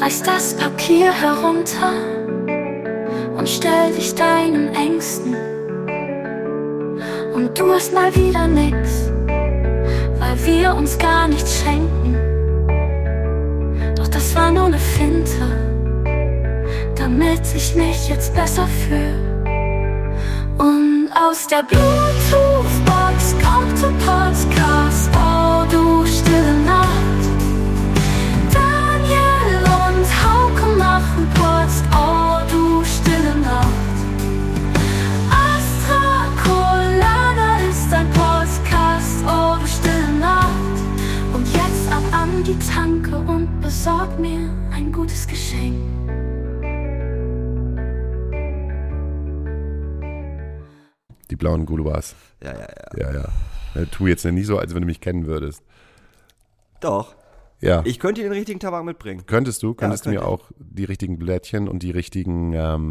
Reiß das Papier herunter und stell dich deinen Ängsten. Und du hast mal wieder nix, weil wir uns gar nichts schenken. Doch das war nur ne Finte, damit ich mich jetzt besser fühle. Und aus der Bluetooth-Box kommt ein Podcast. Oh, du stille Nacht. Daniel und Hauke machen Post. Oh, du stille Nacht. Astra Colada ist ein Podcast. Oh, du stille Nacht. Und jetzt ab an die Tanke und besorg mir ein gutes Geschenk. Die blauen Gulubas. Ja. Tu jetzt nicht so, als wenn du mich kennen würdest. Doch. Ja. Ich könnte dir den richtigen Tabak mitbringen. Könntest du könnte mir ich. auch die richtigen Blättchen und die richtigen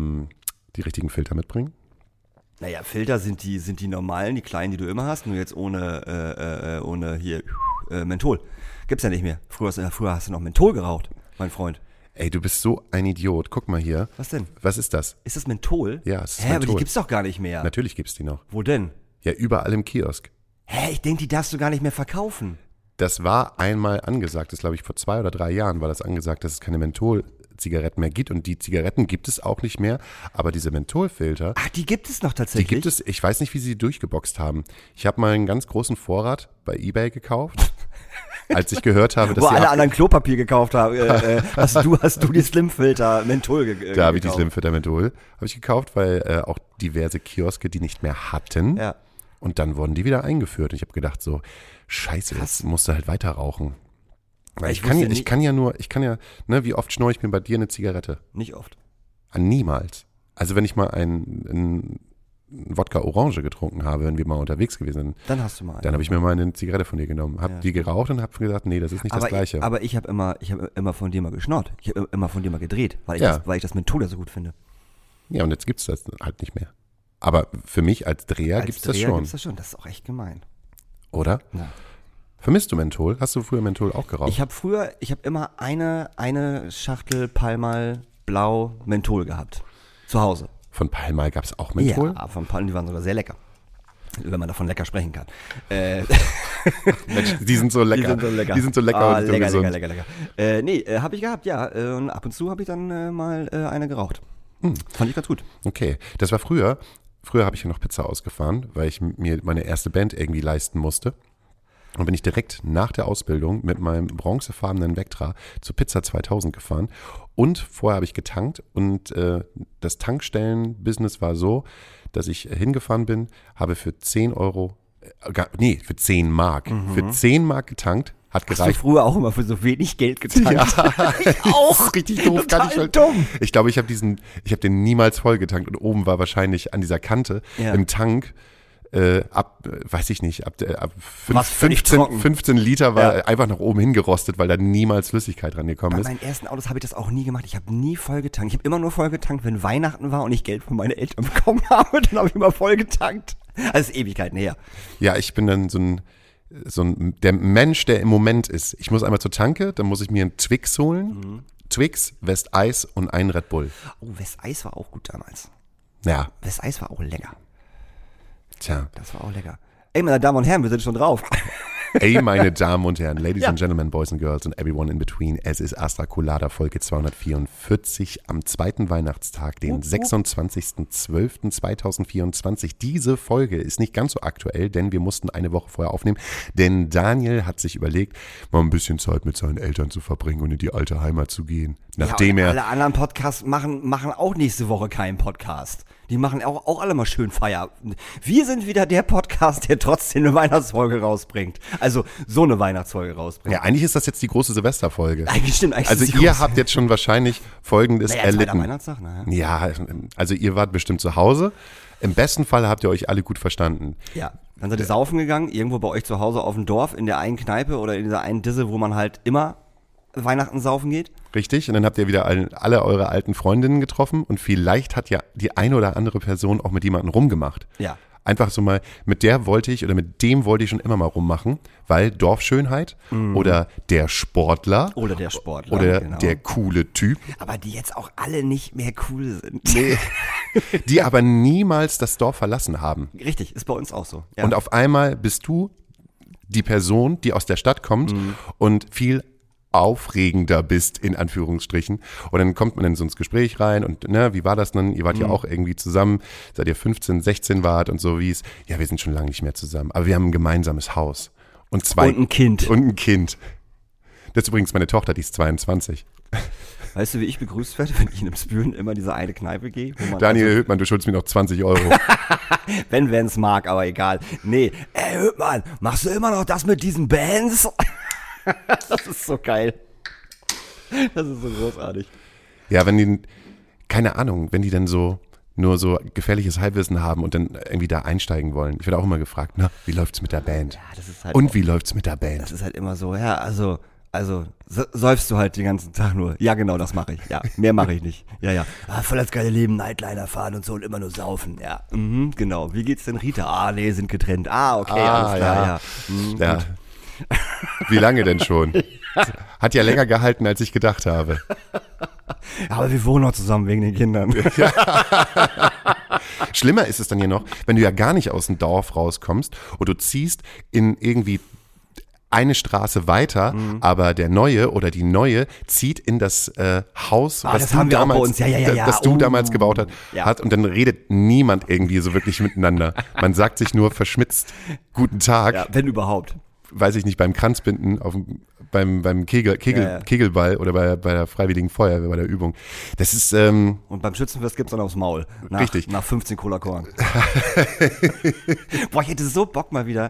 Filter mitbringen? Naja, Filter sind die normalen, die kleinen, die du immer hast, nur jetzt ohne hier Menthol. Gibt's ja nicht mehr. Früher hast du noch Menthol geraucht, mein Freund. Ey, du bist so ein Idiot. Guck mal hier. Was denn? Was ist das? Ist das Menthol? Ja, es ist Menthol. Menthol. Aber die gibt's doch gar nicht mehr. Natürlich gibt's die noch. Wo denn? Ja, überall im Kiosk. Ich denke, die darfst du gar nicht mehr verkaufen. Das war einmal angesagt, das glaube ich vor 2 oder 3 Jahren war das angesagt, dass es keine Menthol-Zigaretten mehr gibt und die Zigaretten gibt es auch nicht mehr, aber diese Mentholfilter, Ach, die gibt es noch tatsächlich? die gibt es, ich weiß nicht, wie sie durchgeboxt haben. Ich habe mal einen ganz großen Vorrat bei eBay gekauft, als ich gehört habe, dass wo sie alle anderen Klopapier gekauft haben, hast du die Slimfilter Menthol gekauft? da habe ich die Slimfilter Menthol habe ich gekauft, weil auch diverse Kioske die nicht mehr hatten. Ja. Und dann wurden die wieder eingeführt. Und ich habe gedacht so, scheiße, jetzt musst du halt weiter rauchen. Weil ich kann ja, ne, wie oft schnorre ich mir bei dir eine Zigarette? Nicht oft. Niemals. Also wenn ich mal einen Wodka Orange getrunken habe, wenn wir mal unterwegs gewesen sind, Dann hast du mal einen. dann habe ich mir mal eine Zigarette von dir genommen, habe die geraucht und habe gesagt, nee, das ist nicht das Gleiche. Aber ich habe immer von dir mal geschnorrt. Ich habe immer von dir mal gedreht, weil ich das Menthol so gut finde. Ja, und jetzt gibt's das halt nicht mehr. Aber für mich als Dreher gibt's das schon. Das ist auch echt gemein. Oder? Ja. Vermisst du Menthol? Hast du früher Menthol auch geraucht? Ich habe immer eine Schachtel Palmal Blau Menthol gehabt. Zu Hause. Von Palmal gab's auch Menthol? Ja, von Palmal, die waren sogar sehr lecker. Wenn man davon lecker sprechen kann. Mensch, die sind so lecker. Die sind so lecker und so gesund. Lecker. Habe ich gehabt, ja. Und ab und zu habe ich dann mal eine geraucht. Fand ich ganz gut. Okay, das war früher. Früher habe ich ja noch Pizza ausgefahren, weil ich mir meine erste Band irgendwie leisten musste. Und bin ich direkt nach der Ausbildung mit meinem bronzefarbenen Vectra zu Pizza 2000 gefahren. Und vorher habe ich getankt. Und das Tankstellen-Business war so, dass ich hingefahren bin, habe für 10 Mark. Für 10 Mark getankt. Hat gereicht. Hast du früher auch immer für so wenig Geld getankt? Ja, auch richtig doof. Total dumm. Ich glaube, ich habe den niemals voll getankt und oben war wahrscheinlich an dieser Kante im Tank ab 15 Liter war einfach nach oben hingerostet, weil da niemals Flüssigkeit dran gekommen ist. Bei meinen ersten Autos habe ich das auch nie gemacht. Ich habe nie voll getankt. Ich habe immer nur voll getankt, wenn Weihnachten war und ich Geld von meinen Eltern bekommen habe. Dann habe ich immer voll getankt. Das ist Ewigkeiten her. Ja, ich bin dann der Mensch, der im Moment ist. Ich muss einmal zur Tanke, dann muss ich mir einen Twix holen. Twix, Westeis und einen Red Bull. Oh, Westeis war auch gut damals. Ja. Westeis war auch lecker. Tja. Das war auch lecker. Ey, meine Damen und Herren, wir sind schon drauf. Ey, meine Damen und Herren, Ladies and Gentlemen, Boys and Girls and everyone in between. Es ist Astra Colada Folge 244 am zweiten Weihnachtstag, den 26.12.2024. Diese Folge ist nicht ganz so aktuell, denn wir mussten eine Woche vorher aufnehmen. Denn Daniel hat sich überlegt, mal ein bisschen Zeit mit seinen Eltern zu verbringen und in die alte Heimat zu gehen. Nachdem alle anderen Podcasts machen auch nächste Woche keinen Podcast. Die machen auch alle mal schön Feierabend. Wir sind wieder der Podcast, der trotzdem eine Weihnachtsfolge rausbringt. Also so eine Weihnachtsfolge rausbringt. Ja, eigentlich ist das jetzt die große Silvesterfolge. Eigentlich stimmt. Also ihr habt jetzt schon wahrscheinlich Folgendes erlitten. Weihnachtstag, Ja, also ihr wart bestimmt zu Hause. Im besten Fall habt ihr euch alle gut verstanden. Ja, dann seid ihr saufen gegangen, irgendwo bei euch zu Hause auf dem Dorf, in der einen Kneipe oder in dieser einen Disse, wo man halt immer Weihnachten saufen geht. Richtig, und dann habt ihr wieder alle eure alten Freundinnen getroffen und vielleicht hat ja die eine oder andere Person auch mit jemandem rumgemacht. Ja. Einfach so mal, mit dem wollte ich schon immer mal rummachen, weil Dorfschönheit oder der Sportler Oder der Sportler. oder genau. der coole Typ, Aber die jetzt auch alle nicht mehr cool sind. nee, die aber niemals das Dorf verlassen haben. Richtig, ist bei uns auch so. Ja. Und auf einmal bist du die Person, die aus der Stadt kommt und viel aufregender bist, in Anführungsstrichen. Und dann kommt man in so ins Gespräch rein und wie war das dann? Ihr wart ja auch irgendwie zusammen, seit ihr 15, 16 wart und so wie es. Ja, wir sind schon lange nicht mehr zusammen, aber wir haben ein gemeinsames Haus. Und ein Kind. Und ein Kind. Das ist übrigens meine Tochter, die ist 22. Weißt du, wie ich begrüßt werde, wenn ich in einem Spülen immer diese eine Kneipe gehe? Wo man Daniel Höhtmann, du schuldest mir noch 20 €. wenn es mag, aber egal. Nee, Höhtmann, machst du immer noch das mit diesen Bands? Das ist so geil. Das ist so großartig. Ja, wenn die, keine Ahnung, wenn die dann so nur so gefährliches Halbwissen haben und dann irgendwie da einsteigen wollen. Ich werde auch immer gefragt, wie läuft's mit der Band? Ja, das ist halt Und wie läuft's mit der Band? Das ist halt immer so, ja, also säufst du halt den ganzen Tag nur. Ja, genau, das mache ich. Ja, mehr mache ich nicht. Ja. Voll das geile Leben, Nightliner fahren und so und immer nur saufen. Ja, genau. Wie geht's denn Rita? Nee, sind getrennt. Okay, alles klar, ja. Ja. Wie lange denn schon? Hat ja länger gehalten, als ich gedacht habe. Aber wir wohnen noch zusammen wegen den Kindern. Schlimmer ist es dann hier noch, wenn du ja gar nicht aus dem Dorf rauskommst und du ziehst in irgendwie eine Straße weiter, aber der Neue oder die Neue zieht in das Haus, was das du haben wir auch bei damals, uns. Ja. das du damals gebaut Ja. hast. Und dann redet niemand irgendwie so wirklich miteinander. Man sagt sich nur verschmitzt Guten Tag. Ja, wenn überhaupt. Weiß ich nicht, beim Kranzbinden, beim Kegelball oder bei der Freiwilligen Feuerwehr, bei der Übung. Das ist, Und beim Schützenfest gibt's dann aufs Maul. Richtig. Nach 15 Cola Korn. Boah, ich hätte so Bock mal wieder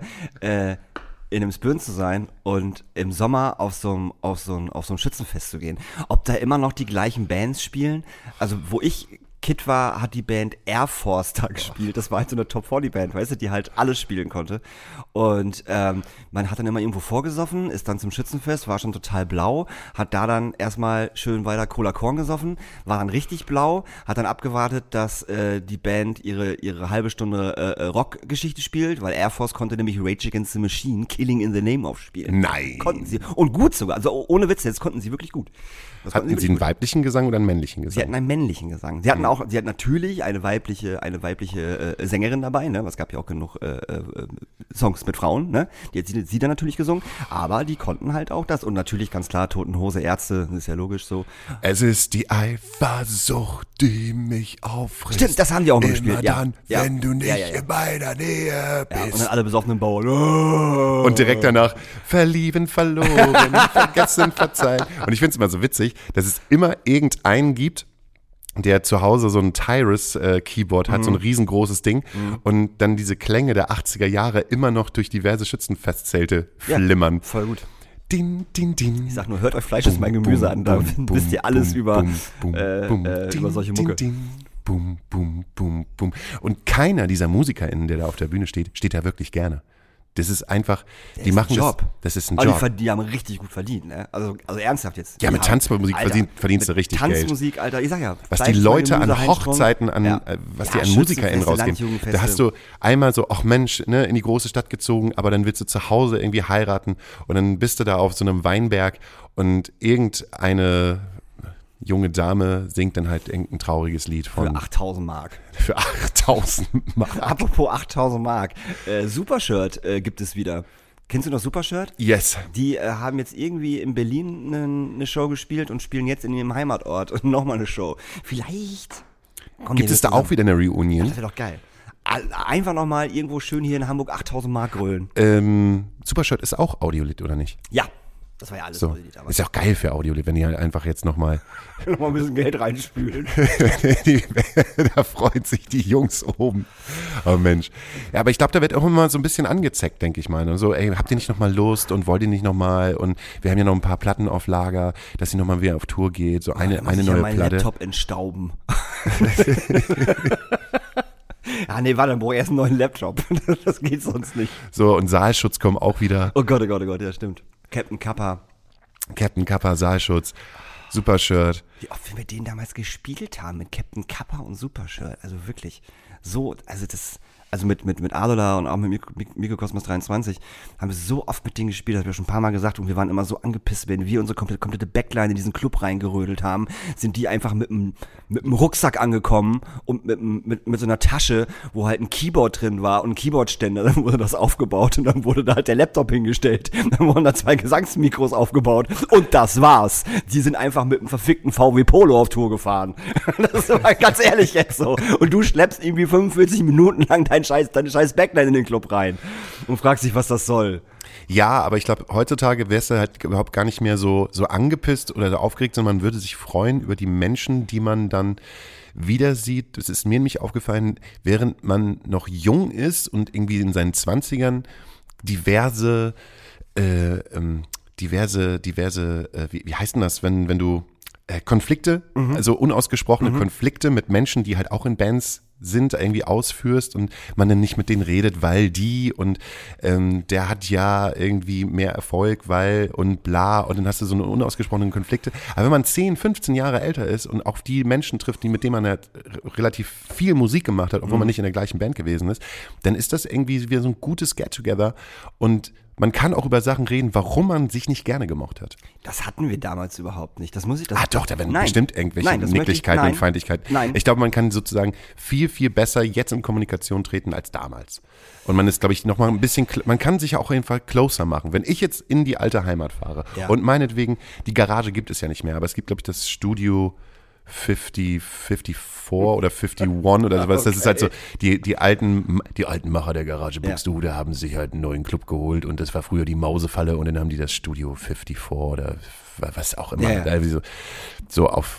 in einem Spüren zu sein und im Sommer auf so ein Schützenfest zu gehen. Ob da immer noch die gleichen Bands spielen? Also, wo ich Kid war, hat die Band Air Force da gespielt. Das war halt so eine Top-40-Band, weißt du, die halt alles spielen konnte. Und man hat dann immer irgendwo vorgesoffen, ist dann zum Schützenfest, war schon total blau, hat da dann erstmal schön weiter Cola Korn gesoffen, war dann richtig blau, hat dann abgewartet, dass die Band ihre halbe Stunde Rockgeschichte spielt, weil Air Force konnte nämlich Rage Against the Machine, Killing in the Name aufspielen. Nein. Konnten sie. Und gut sogar, also ohne Witz, jetzt konnten sie wirklich gut. Hatten sie einen weiblichen Gesang oder einen männlichen Gesang? Sie hatten einen männlichen Gesang. Sie hatten natürlich eine weibliche Sängerin dabei, ne? Es gab ja auch genug Songs mit Frauen, ne? Die hat sie dann natürlich gesungen, aber die konnten halt auch das. Und natürlich ganz klar, Toten Hose, Ärzte, das ist ja logisch so. Es ist die Eifersucht, die mich auffrisst. Stimmt, das haben die auch noch gespielt. Immer dann, wenn du nicht in meiner Nähe bist. Ja, und dann alle besoffenen Bauern. Und direkt danach, verlieben, verloren, vergessen, verzeihen. Und ich finde es immer so witzig, dass es immer irgendeinen gibt, der zu Hause so ein Tyrus-Keyboard hat, so ein riesengroßes Ding und dann diese Klänge der 80er Jahre immer noch durch diverse Schützenfestzelte flimmern. Voll gut. Din, din, din. Ich sag nur, hört euch Fleisch ist mein Gemüse an, da wisst ihr alles über solche Mucke. Bum, bum, bum, bum. Und keiner dieser MusikerInnen, der da auf der Bühne steht da wirklich gerne. Das ist einfach, die machen das ist ein Job. Aber die haben richtig gut verdient, ne? Also ernsthaft jetzt. Ja, mit Tanzmusik verdienst du richtig Geld. Tanzmusik, Alter, ich sag ja. Was die Leute an Hochzeiten, was die an MusikerInnen rausgeben. Da hast du einmal so, ach Mensch, ne, in die große Stadt gezogen, aber dann willst du zu Hause irgendwie heiraten und dann bist du da auf so einem Weinberg und irgendeine junge Dame singt dann halt irgendein trauriges Lied von. Für 8.000 Mark. Für 8.000 Mark. Apropos 8.000 Mark. Supershirt gibt es wieder. Kennst du noch Supershirt? Yes. Die haben jetzt irgendwie in Berlin eine Show gespielt und spielen jetzt in ihrem Heimatort nochmal eine Show. Vielleicht. Gibt es da auch wieder eine Reunion? Das wäre doch geil. Einfach nochmal irgendwo schön hier in Hamburg 8.000 Mark grölen. Supershirt ist auch Audiolit, oder nicht? Ja. Das war ja alles so. Ist ja auch geil für Audiolit, wenn die halt einfach jetzt nochmal ein bisschen Geld reinspülen. Da freuen sich die Jungs oben. Oh Mensch. Ja, aber ich glaube, da wird auch immer so ein bisschen angezeckt, denke ich mal. Und so, ey, habt ihr nicht nochmal Lust und wollt ihr nicht nochmal? Und wir haben ja noch ein paar Platten auf Lager, dass sie nochmal wieder auf Tour geht. So eine neue ja meinen Platte. Laptop entstauben. Nee, warte, dann brauche ich erst einen neuen Laptop. Das geht sonst nicht. So, und Saalschutz kommen auch wieder. Oh Gott, ja, stimmt. Captain Kappa, Saalschutz, Supershirt. Wie oft wir mit denen damals gespielt haben, mit Captain Kappa und Supershirt. Also wirklich, so, also das, also mit Alola und auch mit Mikrokosmos 23, haben wir so oft mit denen gespielt, das habe ich schon ein paar Mal gesagt, und wir waren immer so angepisst, wenn wir unsere komplette Backline in diesen Club reingerödelt haben, sind die einfach mit einem Rucksack angekommen und mit so einer Tasche, wo halt ein Keyboard drin war und ein Keyboardständer, dann wurde das aufgebaut und dann wurde da halt der Laptop hingestellt, dann wurden da 2 Gesangsmikros aufgebaut und das war's. Die sind einfach mit einem verfickten VW Polo auf Tour gefahren. Das ist mal ganz ehrlich jetzt so. Und du schleppst irgendwie 45 Minuten lang deine scheiß Backline in den Club rein und fragst dich, was das soll. Ja, aber ich glaube, heutzutage wärst du halt überhaupt gar nicht mehr so angepisst oder so aufgeregt, sondern man würde sich freuen über die Menschen, die man dann wieder sieht. Das ist mir nämlich aufgefallen, während man noch jung ist und irgendwie in seinen 20ern diverse, wie heißt denn das, wenn du Konflikte, also unausgesprochene Konflikte mit Menschen, die halt auch in Bands sind, irgendwie ausführst und man dann nicht mit denen redet, weil die und der hat ja irgendwie mehr Erfolg, weil und bla und dann hast du so eine unausgesprochenen Konflikte. Aber wenn man 10, 15 Jahre älter ist und auch die Menschen trifft, mit denen man halt relativ viel Musik gemacht hat, obwohl man nicht in der gleichen Band gewesen ist, dann ist das irgendwie wieder so ein gutes Get-Together und man kann auch über Sachen reden, warum man sich nicht gerne gemocht hat. Das hatten wir damals überhaupt nicht. Das Doch, da werden bestimmt irgendwelche Nicklichkeiten und Feindlichkeiten. Nein. Ich glaube, man kann sozusagen viel, viel besser jetzt in Kommunikation treten als damals. Und man ist, glaube ich, nochmal ein bisschen, man kann sich ja auch auf jeden Fall closer machen. Wenn ich jetzt in die alte Heimat fahre und meinetwegen, die Garage gibt es ja nicht mehr, aber es gibt, glaube ich, das Studio 54 oder 51 oder sowas. Okay. Das ist halt so, die alten Macher der Garage Buxtehude haben sich halt einen neuen Club geholt und das war früher die Mausefalle und dann haben die das Studio 54 oder was auch immer. Ja. So auf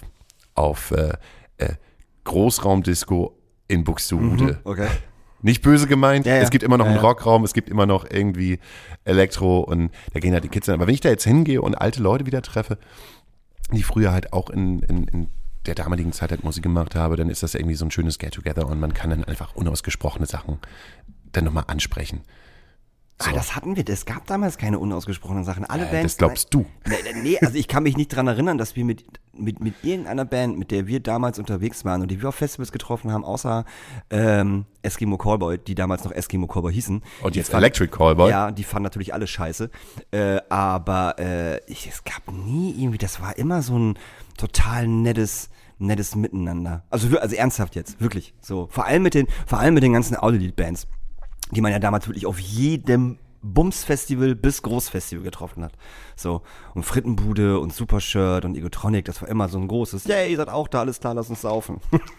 Großraumdisco in Buxtehude. Okay. Nicht böse gemeint, es gibt immer noch einen Rockraum, es gibt immer noch irgendwie Elektro und da gehen halt die Kids hin. Aber wenn ich da jetzt hingehe und alte Leute wieder treffe, die früher halt auch in der damaligen Zeit halt Musik gemacht habe, dann ist das irgendwie so ein schönes Get-Together und man kann dann einfach unausgesprochene Sachen dann nochmal ansprechen. So. Das hatten wir, es gab damals keine unausgesprochenen Sachen. Alle Bands. Das glaubst du. Nee, also ich kann mich nicht dran erinnern, dass wir mit irgendeiner Band, mit der wir damals unterwegs waren und die wir auf Festivals getroffen haben, außer Eskimo Callboy, die damals noch Eskimo Callboy hießen. Und jetzt Electric Callboy. Ja, die fanden natürlich alle scheiße. Aber es gab nie irgendwie, das war immer so ein total nettes Miteinander. Also ernsthaft jetzt, wirklich. So. Vor allem mit den ganzen Audiolied-Bands, die man ja damals wirklich auf jedem Bums-Festival bis Großfestival getroffen hat. So. Und Frittenbude und Supershirt und Egotronic, das war immer so ein großes, yay, ihr seid auch da, alles klar, lass uns saufen.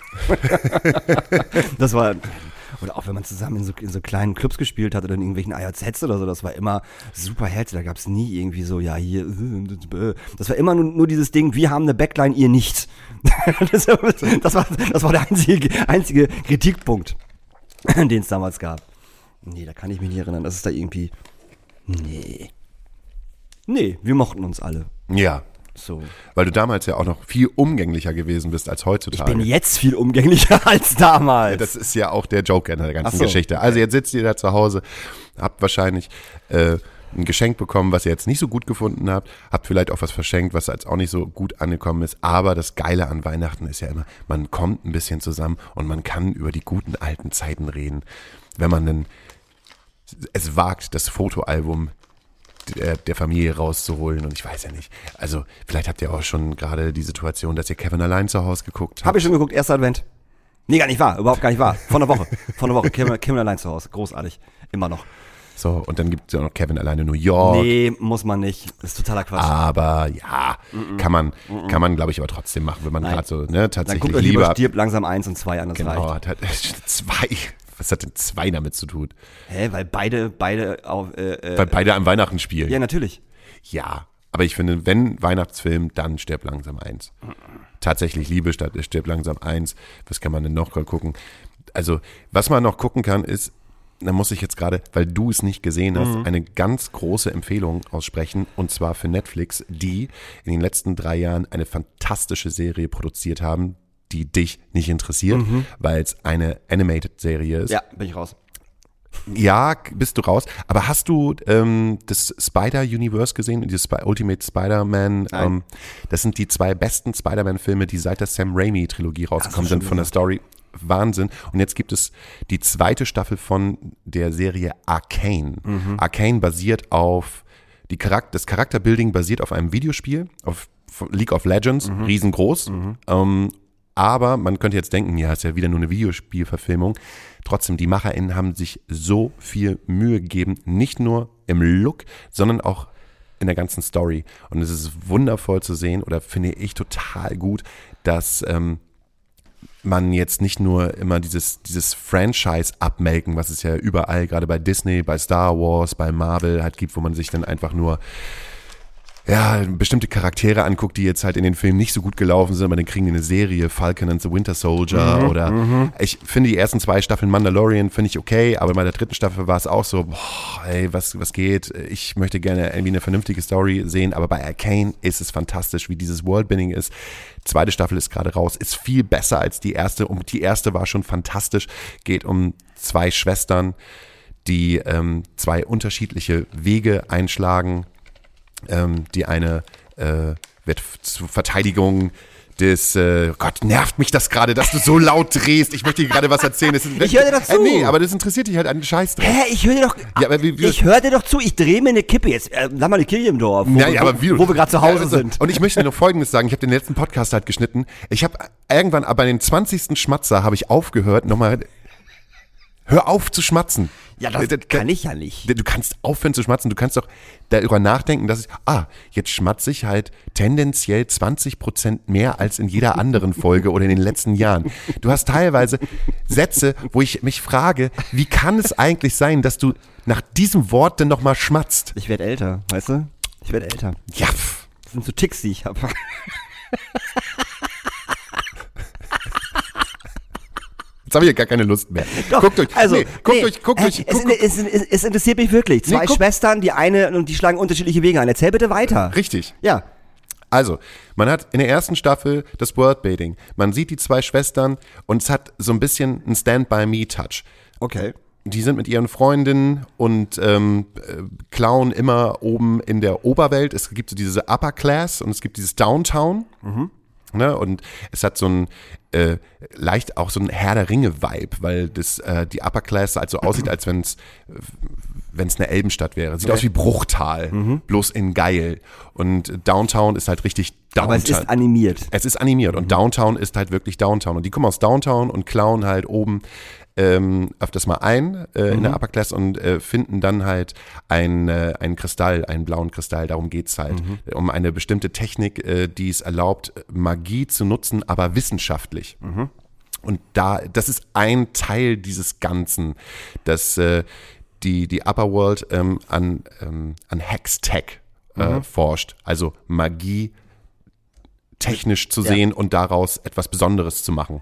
Das war, oder auch wenn man zusammen in so kleinen Clubs gespielt hat oder in irgendwelchen IOZs oder so, das war immer super herzlich, da gab es nie irgendwie so, ja, hier, das war immer nur dieses Ding, wir haben eine Backline, ihr nicht. Das war der einzige Kritikpunkt, den es damals gab. Nee, da kann ich mich nicht erinnern, dass es da irgendwie, nee, wir mochten uns alle. Ja. So. Weil du damals ja auch noch viel umgänglicher gewesen bist als heutzutage. Ich bin jetzt viel umgänglicher als damals. Ja, das ist ja auch der Joke in der ganzen Geschichte. Also jetzt sitzt ihr da zu Hause, habt wahrscheinlich ein Geschenk bekommen, was ihr jetzt nicht so gut gefunden habt, habt vielleicht auch was verschenkt, was jetzt auch nicht so gut angekommen ist, aber das Geile an Weihnachten ist ja immer, man kommt ein bisschen zusammen und man kann über die guten alten Zeiten reden. Wenn man dann es wagt, das Fotoalbum der Familie rauszuholen und ich weiß ja nicht. Also vielleicht habt ihr auch schon gerade die Situation, dass ihr Kevin allein zu Hause geguckt habt. Hab ich schon geguckt, erster Advent. Nee, gar nicht wahr, überhaupt gar nicht wahr. Vor einer Woche, Kevin allein zu Hause, großartig, immer noch. So, und dann gibt es ja noch Kevin alleine New York. Nee, muss man nicht, das ist totaler Quatsch. Aber ja, kann man glaube ich aber trotzdem machen, wenn man gerade so tatsächlich dann guckt lieber Stirb langsam 1 und 2 an, das genau, reicht. Hat 2. Was hat denn 2 damit zu tun? Weil beide auf weil beide am Weihnachten spielen. Ja, natürlich. Ja, aber ich finde, wenn Weihnachtsfilm, dann Stirb langsam 1. Tatsächlich Liebe statt Stirb langsam 1. Was kann man denn noch gucken? Also, was man noch gucken kann, ist, da muss ich jetzt gerade, weil du es nicht gesehen hast, eine ganz große Empfehlung aussprechen, und zwar für Netflix, die in den letzten 3 Jahren eine fantastische Serie produziert haben, die dich nicht interessiert, weil es eine Animated-Serie ist. Ja, bin ich raus. Ja, bist du raus. Aber hast du das Spider-Universe gesehen, dieses Ultimate Spider-Man? Das sind die 2 besten Spider-Man-Filme, die seit der Sam Raimi-Trilogie rausgekommen sind von der Story. Wahnsinn. Und jetzt gibt es die zweite Staffel von der Serie Arcane. Arcane basiert auf, das Charakterbuilding basiert auf einem Videospiel, auf League of Legends, riesengroß. Aber man könnte jetzt denken, ja, ist ja wieder nur eine Videospielverfilmung. Trotzdem, die MacherInnen haben sich so viel Mühe gegeben, nicht nur im Look, sondern auch in der ganzen Story. Und es ist wundervoll zu sehen, oder finde ich total gut, dass man jetzt nicht nur immer dieses Franchise abmelken, was es ja überall, gerade bei Disney, bei Star Wars, bei Marvel halt gibt, wo man sich dann einfach nur bestimmte Charaktere anguckt, die jetzt halt in den Filmen nicht so gut gelaufen sind, aber dann kriegen die eine Serie, Falcon and the Winter Soldier ich finde die ersten 2 Staffeln Mandalorian finde ich okay, aber bei der 3. Staffel war es auch so, was geht? Ich möchte gerne irgendwie eine vernünftige Story sehen, aber bei Arcane ist es fantastisch, wie dieses Worldbuilding ist. 2. Staffel ist gerade raus, ist viel besser als die erste und die erste war schon fantastisch, geht um 2 Schwestern, die 2 unterschiedliche Wege einschlagen. Die eine wird zur Verteidigung des, Gott, nervt mich das gerade, dass du so laut drehst. Ich möchte dir gerade was erzählen. Ich höre dir doch zu. Nee, aber das interessiert dich halt an den Scheiß drauf. Ich höre dir doch, ich höre dir doch zu. Ich drehe mir eine Kippe jetzt. Sag mal eine Kirche im Dorf, wo wir gerade zu Hause sind. Und ich möchte dir noch Folgendes sagen. Ich habe den letzten Podcast halt geschnitten. Ich habe irgendwann, aber den 20. Schmatzer habe ich aufgehört, nochmal, hör auf zu schmatzen. Ja, das kann ich ja nicht. Du kannst aufhören zu schmatzen, du kannst doch darüber nachdenken, dass jetzt schmatze ich halt tendenziell 20% mehr als in jeder anderen Folge oder in den letzten Jahren. Du hast teilweise Sätze, wo ich mich frage, wie kann es eigentlich sein, dass du nach diesem Wort denn nochmal schmatzt? Ich werde älter, weißt du? Ich werde älter. Ja. Das sind so Ticks, die ich habe. Jetzt habe ich ja gar keine Lust mehr. Doch, guckt euch, es interessiert mich wirklich. 2 Schwestern, die eine und die schlagen unterschiedliche Wege ein. Erzähl bitte weiter. Richtig. Ja. Also, man hat in der ersten Staffel das Worldbuilding. Man sieht die 2 Schwestern und es hat so ein bisschen einen Stand-by-Me-Touch. Okay. Die sind mit ihren Freundinnen und klauen immer oben in der Oberwelt. Es gibt so diese Upper Class und es gibt dieses Downtown. Ne? Und es hat so ein leicht auch so ein Herr der Ringe-Vibe, weil das die Upper Class halt so aussieht, als wenn es eine Elbenstadt wäre. Sieht aus wie Bruchtal, bloß in geil. Und Downtown ist halt richtig Downtown. Aber es ist animiert. Es ist animiert und Downtown ist halt wirklich Downtown. Und die kommen aus Downtown und klauen halt oben öfters mal in der Upper Class und finden dann halt einen Kristall, einen blauen Kristall, darum geht's halt. Um eine bestimmte Technik, die es erlaubt, Magie zu nutzen, aber wissenschaftlich. Und das ist ein Teil dieses Ganzen, dass die Upper World an Hextech forscht, also Magie technisch zu sehen und daraus etwas Besonderes zu machen.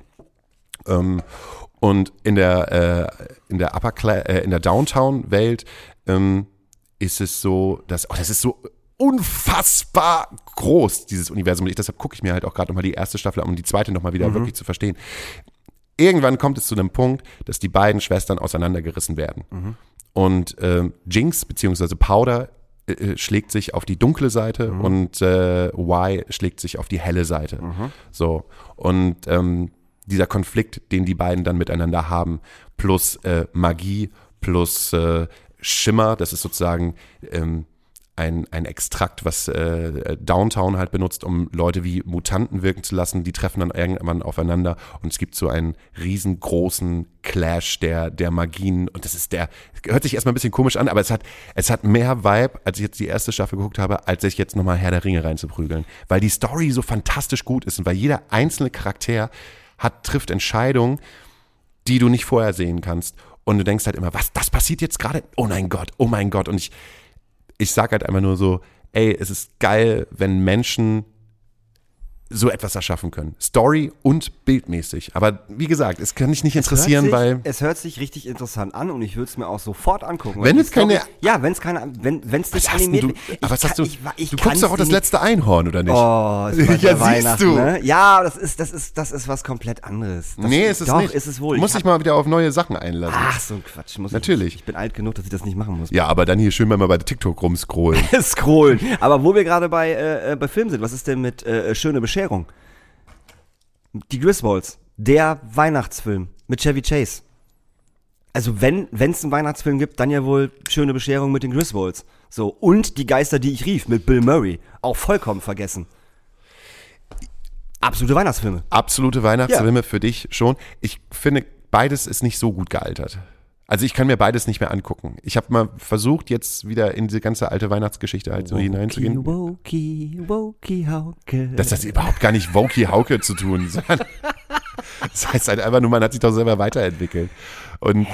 Und in der Downtown-Welt ist es so, das ist so unfassbar groß, dieses Universum. Und deshalb gucke ich mir halt auch gerade nochmal die erste Staffel an, um die zweite nochmal wieder wirklich zu verstehen. Irgendwann kommt es zu einem Punkt, dass die beiden Schwestern auseinandergerissen werden. Und Jinx bzw. Powder schlägt sich auf die dunkle Seite und Y schlägt sich auf die helle Seite. So. Und dieser Konflikt, den die beiden dann miteinander haben, plus Magie, plus Schimmer, das ist sozusagen ein Extrakt, was Downtown halt benutzt, um Leute wie Mutanten wirken zu lassen. Die treffen dann irgendwann aufeinander und es gibt so einen riesengroßen Clash der Magien und das hört sich erstmal ein bisschen komisch an, aber es hat mehr Vibe, als ich jetzt die erste Staffel geguckt habe, als ich jetzt nochmal Herr der Ringe reinzuprügeln, weil die Story so fantastisch gut ist und weil jeder einzelne Charakter trifft Entscheidungen, die du nicht vorher sehen kannst und du denkst halt immer, was, das passiert jetzt gerade? Oh mein Gott. Und ich sag halt einfach nur so, ey, es ist geil, wenn Menschen so etwas erschaffen können. Story und bildmäßig. Aber wie gesagt, es kann mich nicht interessieren, weil... Es hört sich richtig interessant an und ich würde es mir auch sofort angucken. Wenn es keine... Ja, wenn es nicht animiert... Was hast du? Du guckst doch auch das letzte Einhorn, oder nicht? Oh, es war ja, Weihnachten, siehst du. Ne? Ja, das ist was komplett anderes. Ist es nicht. Ist es wohl. Du musst dich mal wieder auf neue Sachen einlassen. Ach, so ein Quatsch. Natürlich. Ich bin alt genug, dass ich das nicht machen muss. Ja, aber dann hier schön mal bei TikTok rumscrollen. Scrollen. Aber wo wir gerade bei Film sind, was ist denn mit Schöne Bescherung? Die Griswolds. der Weihnachtsfilm mit Chevy Chase. Also wenn es einen Weihnachtsfilm gibt, dann ja wohl Schöne Bescherung mit den Griswolds. So, und Die Geister, die ich rief, mit Bill Murray. Auch vollkommen vergessen. Absolute Weihnachtsfilme. Absolute Weihnachtsfilme für dich schon. Ich finde, beides ist nicht so gut gealtert. Also ich kann mir beides nicht mehr angucken. Ich habe mal versucht, jetzt wieder in diese ganze alte Weihnachtsgeschichte halt so hineinzugehen. Woki, Hauke. Das hat überhaupt gar nicht Woki Hauke zu tun. Das heißt halt einfach nur, man hat sich doch selber weiterentwickelt. Und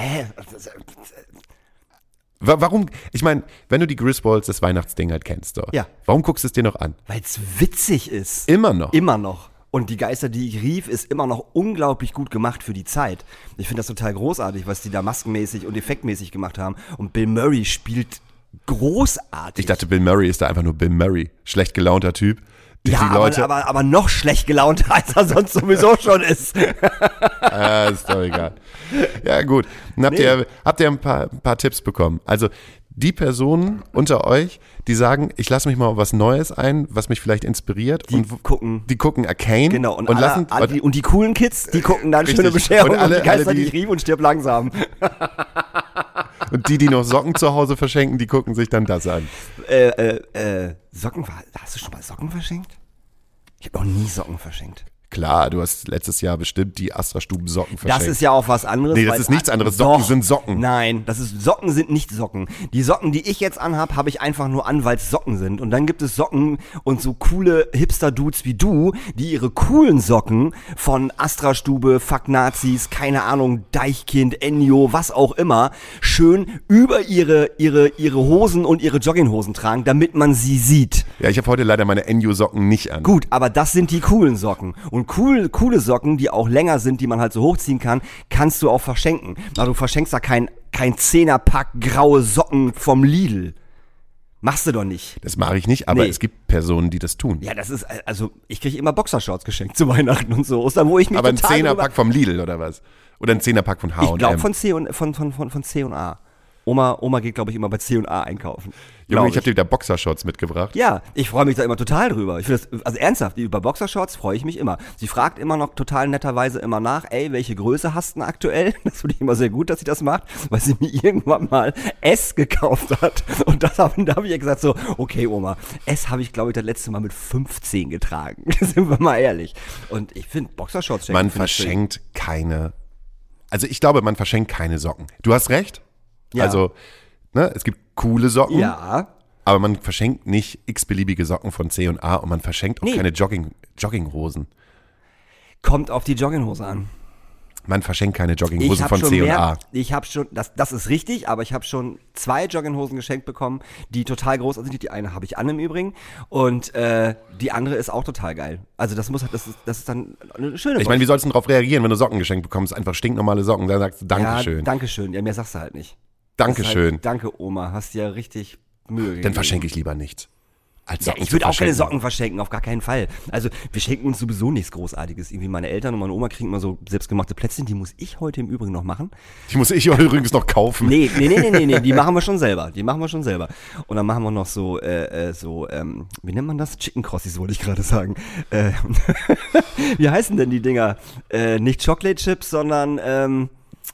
warum, ich meine, wenn du die Griswolds, das Weihnachtsding halt kennst, doch, warum guckst du es dir noch an? Weil es witzig ist. Immer noch. Immer noch. Und Die Geister, die ich rief, ist immer noch unglaublich gut gemacht für die Zeit. Ich finde das total großartig, was die da maskenmäßig und effektmäßig gemacht haben. Und Bill Murray spielt großartig. Ich dachte, Bill Murray ist da einfach nur Bill Murray. Schlecht gelaunter Typ. Ja, aber noch schlecht gelaunt, als er sonst sowieso schon ist. Ist doch egal. Ja, gut. Dann habt ihr ein paar Tipps bekommen. Also die Personen unter euch, die sagen, ich lasse mich mal auf was Neues ein, was mich vielleicht inspiriert. Die gucken Arcane. Genau, und die coolen Kids, die gucken dann Schöne Bescherung und Die Geister, die ich rief und stirb langsam. Und die noch Socken zu Hause verschenken, die gucken sich dann das an. Socken, hast du schon mal Socken verschenkt? Ich habe noch nie Socken verschenkt. Klar, du hast letztes Jahr bestimmt die Astra-Stuben-Socken verschenkt. Das ist ja auch was anderes. Nee, das ist nichts anderes. Socken sind Socken. Nein, Socken sind nicht Socken. Die Socken, die ich jetzt anhab, habe ich einfach nur an, weil es Socken sind. Und dann gibt es Socken und so coole Hipster-Dudes wie du, die ihre coolen Socken von Astra-Stube, Fuck Nazis, keine Ahnung, Deichkind, Ennio, was auch immer, schön über ihre Hosen und ihre Jogginghosen tragen, damit man sie sieht. Ja, ich habe heute leider meine Ennio-Socken nicht an. Gut, aber das sind die coolen Socken. Und coole Socken, die auch länger sind, die man halt so hochziehen kann, kannst du auch verschenken. Aber du verschenkst da kein 10er-Pack graue Socken vom Lidl. Machst du doch nicht. Das mache ich nicht, aber es gibt Personen, die das tun. Ja, das ist, also ich kriege immer Boxershorts geschenkt zu Weihnachten und so. Ostern, wo ich mich aber ein 10er-Pack vom Lidl oder was? Oder ein 10er-Pack von H&M? Ich glaube von C&A. Oma geht, glaube ich, immer bei C&A einkaufen. Junge, ich habe dir wieder Boxershorts mitgebracht. Ja, ich freue mich da immer total drüber. Ich finde das, also ernsthaft, über Boxershorts freue ich mich immer. Sie fragt immer noch total netterweise immer nach, ey, welche Größe hast du denn aktuell? Das finde ich immer sehr gut, dass sie das macht, weil sie mir irgendwann mal S gekauft hat. Und da habe ich ihr gesagt so, okay Oma, S habe ich, glaube ich, das letzte Mal mit 15 getragen. Sind wir mal ehrlich. Und ich finde Boxershorts schenken. Man verschenkt keine, also ich glaube, man verschenkt keine Socken. Du hast recht. Ja. Also, ne, es gibt coole Socken, aber man verschenkt nicht x-beliebige Socken von C&A und man verschenkt auch keine Jogginghosen. Kommt auf die Jogginghose an. Man verschenkt keine Jogginghosen von C&A. Ich habe schon, das ist richtig, aber ich habe schon 2 Jogginghosen geschenkt bekommen, die total groß sind. Die eine habe ich an im Übrigen und die andere ist auch total geil. Also das ist dann eine schöne. Ich meine, wie sollst du darauf reagieren, wenn du Socken geschenkt bekommst? Einfach stinknormale Socken, dann sagst du Dankeschön. Ja, Dankeschön. Ja, mehr sagst du halt nicht. Dankeschön. Halt, danke Oma, hast dir ja richtig Mühe gegeben. Dann verschenke ich lieber nichts. Ja, ich würde auch keine Socken verschenken, auf gar keinen Fall. Also wir schenken uns sowieso nichts Großartiges. Irgendwie meine Eltern und meine Oma kriegen immer so selbstgemachte Plätzchen, die muss ich heute im Übrigen noch machen. Die muss ich übrigens noch kaufen. Nee, die machen wir schon selber. Und dann machen wir noch so, wie nennt man das? Chicken Crossies wollte ich gerade sagen. Wie heißen denn die Dinger? Nicht Chocolate Chips, sondern,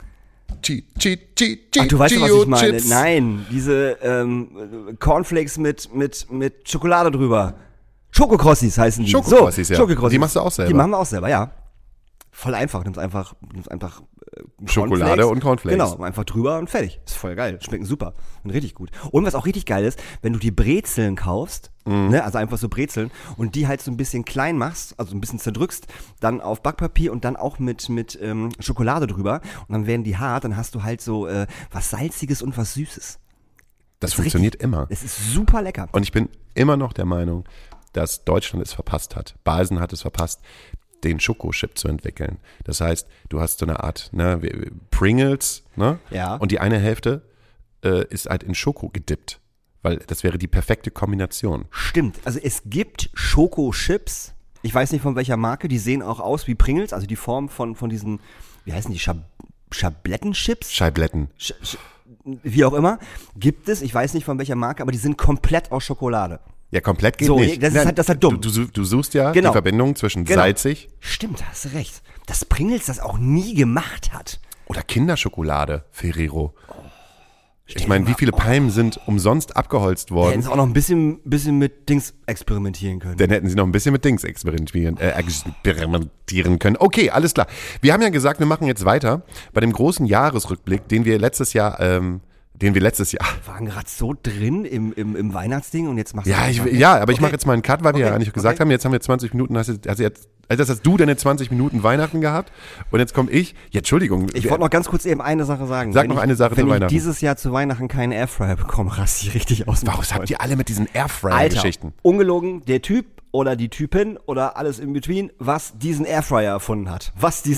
Ach, du weißt doch, was ich meine. Chips. Nein, diese Cornflakes mit Schokolade drüber. Schokokrossis heißen die. Schokokrossis, ja. Schokokrossis. Die machst du auch selber. Die machen wir auch selber, ja. Voll einfach. Nimmst einfach Schokolade und Cornflakes. Genau, einfach drüber und fertig. Ist voll geil. Schmecken super. Und richtig gut. Und was auch richtig geil ist, wenn du die Brezeln kaufst, ne, also einfach so Brezeln, und die halt so ein bisschen klein machst, also ein bisschen zerdrückst, dann auf Backpapier und dann auch mit Schokolade drüber. Und dann werden die hart, dann hast du halt so was Salziges und was Süßes. Das funktioniert immer. Es ist super lecker. Und ich bin immer noch der Meinung, dass Deutschland es verpasst hat. Balsen hat es verpasst, den Schokochip zu entwickeln. Das heißt, du hast so eine Art Pringles, ne? Ja. Und die eine Hälfte ist halt in Schoko gedippt, weil das wäre die perfekte Kombination. Stimmt. Also es gibt Schokochips. Ich weiß nicht von welcher Marke. Die sehen auch aus wie Pringles, also die Form von diesen, wie heißen die, Schablettenchips? Scheibletten. Wie auch immer. Gibt es. Ich weiß nicht von welcher Marke, aber die sind komplett aus Schokolade. Ja, komplett geht So, nicht. das ist halt dumm. Du suchst ja Genau. die Verbindung zwischen salzig Stimmt, da hast du recht. Dass Pringles das auch nie gemacht hat. oder Kinderschokolade, Ferrero. Ich meine, wie viele Palmen sind umsonst abgeholzt Hätten worden? sie auch noch ein bisschen mit Dings experimentieren können. Dann hätten sie noch ein bisschen mit Dings experimentieren können. Okay, alles klar. Wir haben ja gesagt, wir machen jetzt weiter bei dem großen Jahresrückblick, den wir letztes Jahr Wir waren gerade so drin im Weihnachtsding und jetzt machst du aber ich mache jetzt mal einen Cut, weil wir ja eigentlich gesagt haben, jetzt haben wir 20 Minuten, hast du deine 20 Minuten Weihnachten gehabt und jetzt komme ich. Ja, Entschuldigung. Ich wollte noch ganz kurz eben eine Sache sagen. Sag noch eine Sache zu Wenn ich Weihnachten. dieses Jahr zu Weihnachten keinen Airfryer bekomme, raste ich richtig aus. Warum habt ihr alle mit diesen Alter, Airfryer-Geschichten? ungelogen, der Typ oder die Typin oder alles in between, was diesen Airfryer erfunden hat,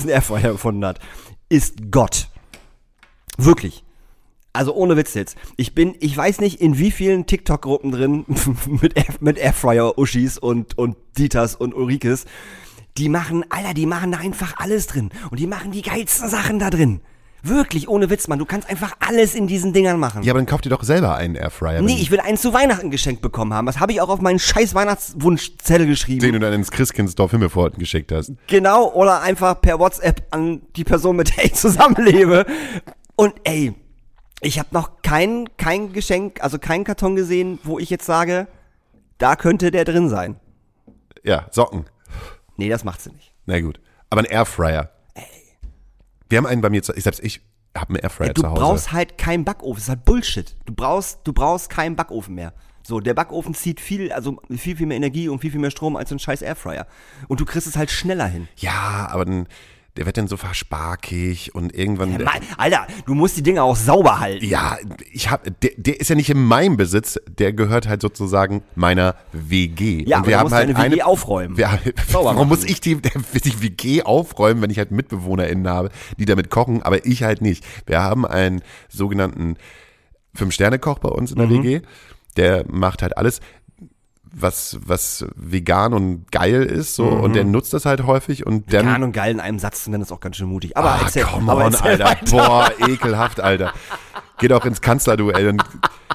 ist Gott. Wirklich. Also ohne Witz jetzt. Ich weiß nicht, in wie vielen TikTok-Gruppen drin mit Airfryer-Uschis und Dieters und Ulrikes. Die machen da einfach alles drin. Und die machen die geilsten Sachen da drin. Wirklich, ohne Witz, Mann. Du kannst einfach alles in diesen Dingern machen. Ja, aber dann kauft ihr doch selber einen Airfryer. Nee, ich will einen zu Weihnachten geschenkt bekommen haben. Das habe ich auch auf meinen scheiß Weihnachtswunschzettel geschrieben. den du dann ins Christkindsdorf Himmelpforten geschickt hast. Genau, oder einfach per WhatsApp an die Person, mit der ich zusammenlebe. Und ey, ich habe noch kein Geschenk, also keinen Karton gesehen, wo ich jetzt sage, da könnte der drin sein. Ja, Socken. Nee, das macht sie nicht. Na gut. Aber ein Airfryer. Wir haben einen bei mir ich habe einen Airfryer Du zu Hause. brauchst halt keinen Backofen, das ist halt Bullshit. Du brauchst keinen Backofen mehr. So, der Backofen zieht viel mehr Energie und viel mehr Strom als so ein scheiß Airfryer. Und du kriegst es halt schneller hin. Ja, aber der wird dann so versparkig und irgendwann. Alter, du musst die Dinger auch sauber halten. Ja, der ist ja nicht in meinem Besitz, der gehört halt sozusagen meiner WG. Ja, und aber wir du haben musst halt deine WG aufräumen. Sauber Warum machen. muss ich die WG aufräumen, wenn ich halt MitbewohnerInnen habe, die damit kochen, aber ich halt nicht. Wir haben einen sogenannten 5-Sterne-Koch bei uns in der WG, der macht halt alles, was vegan und geil ist, so, und der nutzt das halt häufig und dann. Vegan und geil in einem Satz zu nennen ist auch ganz schön mutig. Aber erzähl, Alter. weiter. Boah, ekelhaft, Alter. Geh doch ins Kanzlerduell und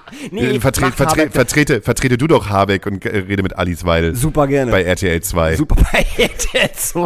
vertrete du doch Habeck und rede mit Alice Weidel. Super gerne. Bei RTL 2. Super bei RTL 2.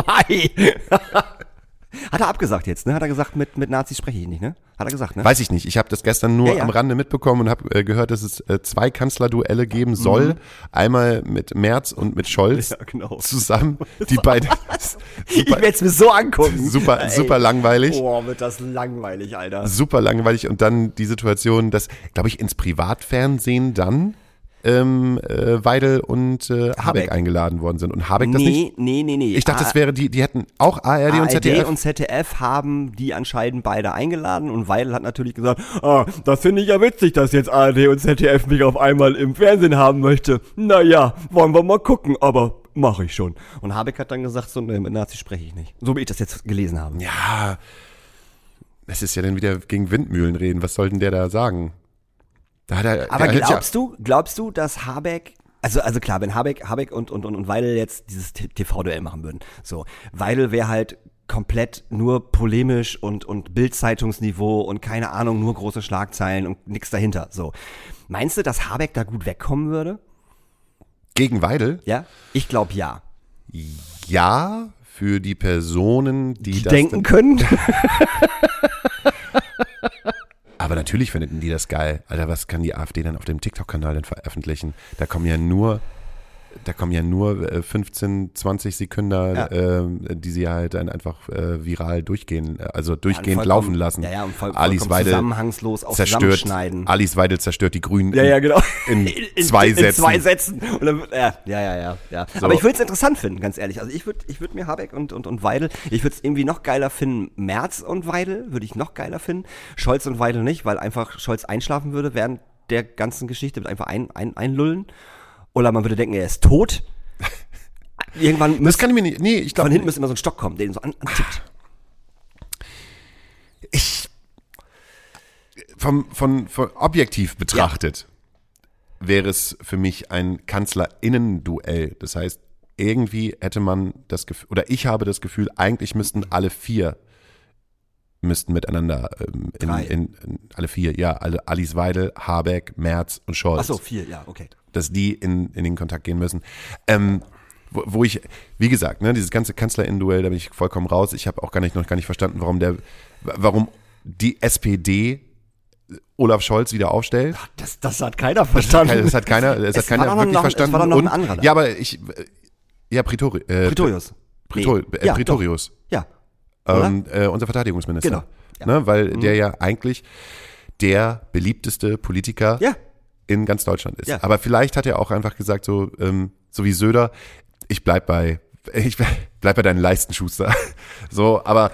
Hat er abgesagt jetzt, ne? Hat er gesagt, mit Nazis spreche ich nicht, ne? Hat er gesagt, ne? Weiß ich nicht. Ich habe das gestern nur Ja. am Rande mitbekommen und habe gehört, dass es 2 Kanzlerduelle geben soll. Einmal mit Merz und mit Scholz Ja, genau. zusammen. Die beiden. Ich werde es mir so angucken. Super langweilig. Boah, wird das langweilig, Alter. Super langweilig. Und dann die Situation, dass, glaube ich, ins Privatfernsehen dann Weidel und Habeck eingeladen worden sind. Und Habeck das nicht? Nee. Ich dachte, das wäre die hätten auch ARD und ZDF. ARD und ZDF haben die anscheinend beide eingeladen und Weidel hat natürlich gesagt, das finde ich ja witzig, dass jetzt ARD und ZDF mich auf einmal im Fernsehen haben möchte. Naja, wollen wir mal gucken, aber mache ich schon. Und Habeck hat dann gesagt, so, nee, mit Nazis spreche ich nicht. So wie ich das jetzt gelesen habe. Ja, das ist ja dann wieder gegen Windmühlen reden. Was soll denn der da sagen? Aber glaubst du, dass Habeck, also klar, wenn Habeck und Weidel jetzt dieses TV-Duell machen würden, so, Weidel wäre halt komplett nur polemisch und Bild-Zeitungsniveau und keine Ahnung, nur große Schlagzeilen und nichts dahinter, so. Meinst du, dass Habeck da gut wegkommen würde? Gegen Weidel? Ja? Ich glaube ja. Ja, für die Personen, die das denken können? Aber natürlich finden die das geil. Alter, was kann die AfD dann auf dem TikTok-Kanal denn veröffentlichen? Da kommen ja nur 15, 20 Sekunden, die sie halt dann einfach viral durchgehend laufen lassen. Ja, und Alice Weidel zusammenhangslos auch zusammenschneiden. Alice Weidel zerstört die Grünen genau. in 2 Sätzen. In 2 Sätzen. Und dann, ja. So. Aber ich würde es interessant finden, ganz ehrlich. Also ich würd mir Habeck und Weidel, ich würde es irgendwie noch geiler finden. Merz und Weidel würde ich noch geiler finden. Scholz und Weidel nicht, weil einfach Scholz einschlafen würde während der ganzen Geschichte, mit einfach einlullen. Oder man würde denken, er ist tot. Irgendwann das kann ich mir nicht. Nee, ich glaube. Von hinten müsste immer so ein Stock kommen, der ihn so antippt. Von objektiv betrachtet wäre es für mich ein KanzlerInnen-Duell. Das heißt, irgendwie hätte man das Gefühl, oder ich habe das Gefühl, eigentlich müssten alle 4 miteinander alle 4, ja, also Alice Weidel, Habeck, Merz und Scholz. Ach so, 4, ja, okay. dass die in den Kontakt gehen müssen. Wo ich, wie gesagt, ne, dieses ganze Kanzlerinnen-Duell, da bin ich vollkommen raus. Ich habe auch noch gar nicht verstanden, warum die SPD Olaf Scholz wieder aufstellt. Ach, das hat keiner verstanden. Das hat keiner wirklich verstanden. Es war doch noch ein anderer da. Ja, aber Pretorius. Pretorius. Ja. Unser Verteidigungsminister. Genau. Ja. Ne, weil der ja eigentlich der beliebteste Politiker in ganz Deutschland ist. Ja. Aber vielleicht hat er auch einfach gesagt, so wie Söder, ich bleib bei deinen Leistenschuster. So, aber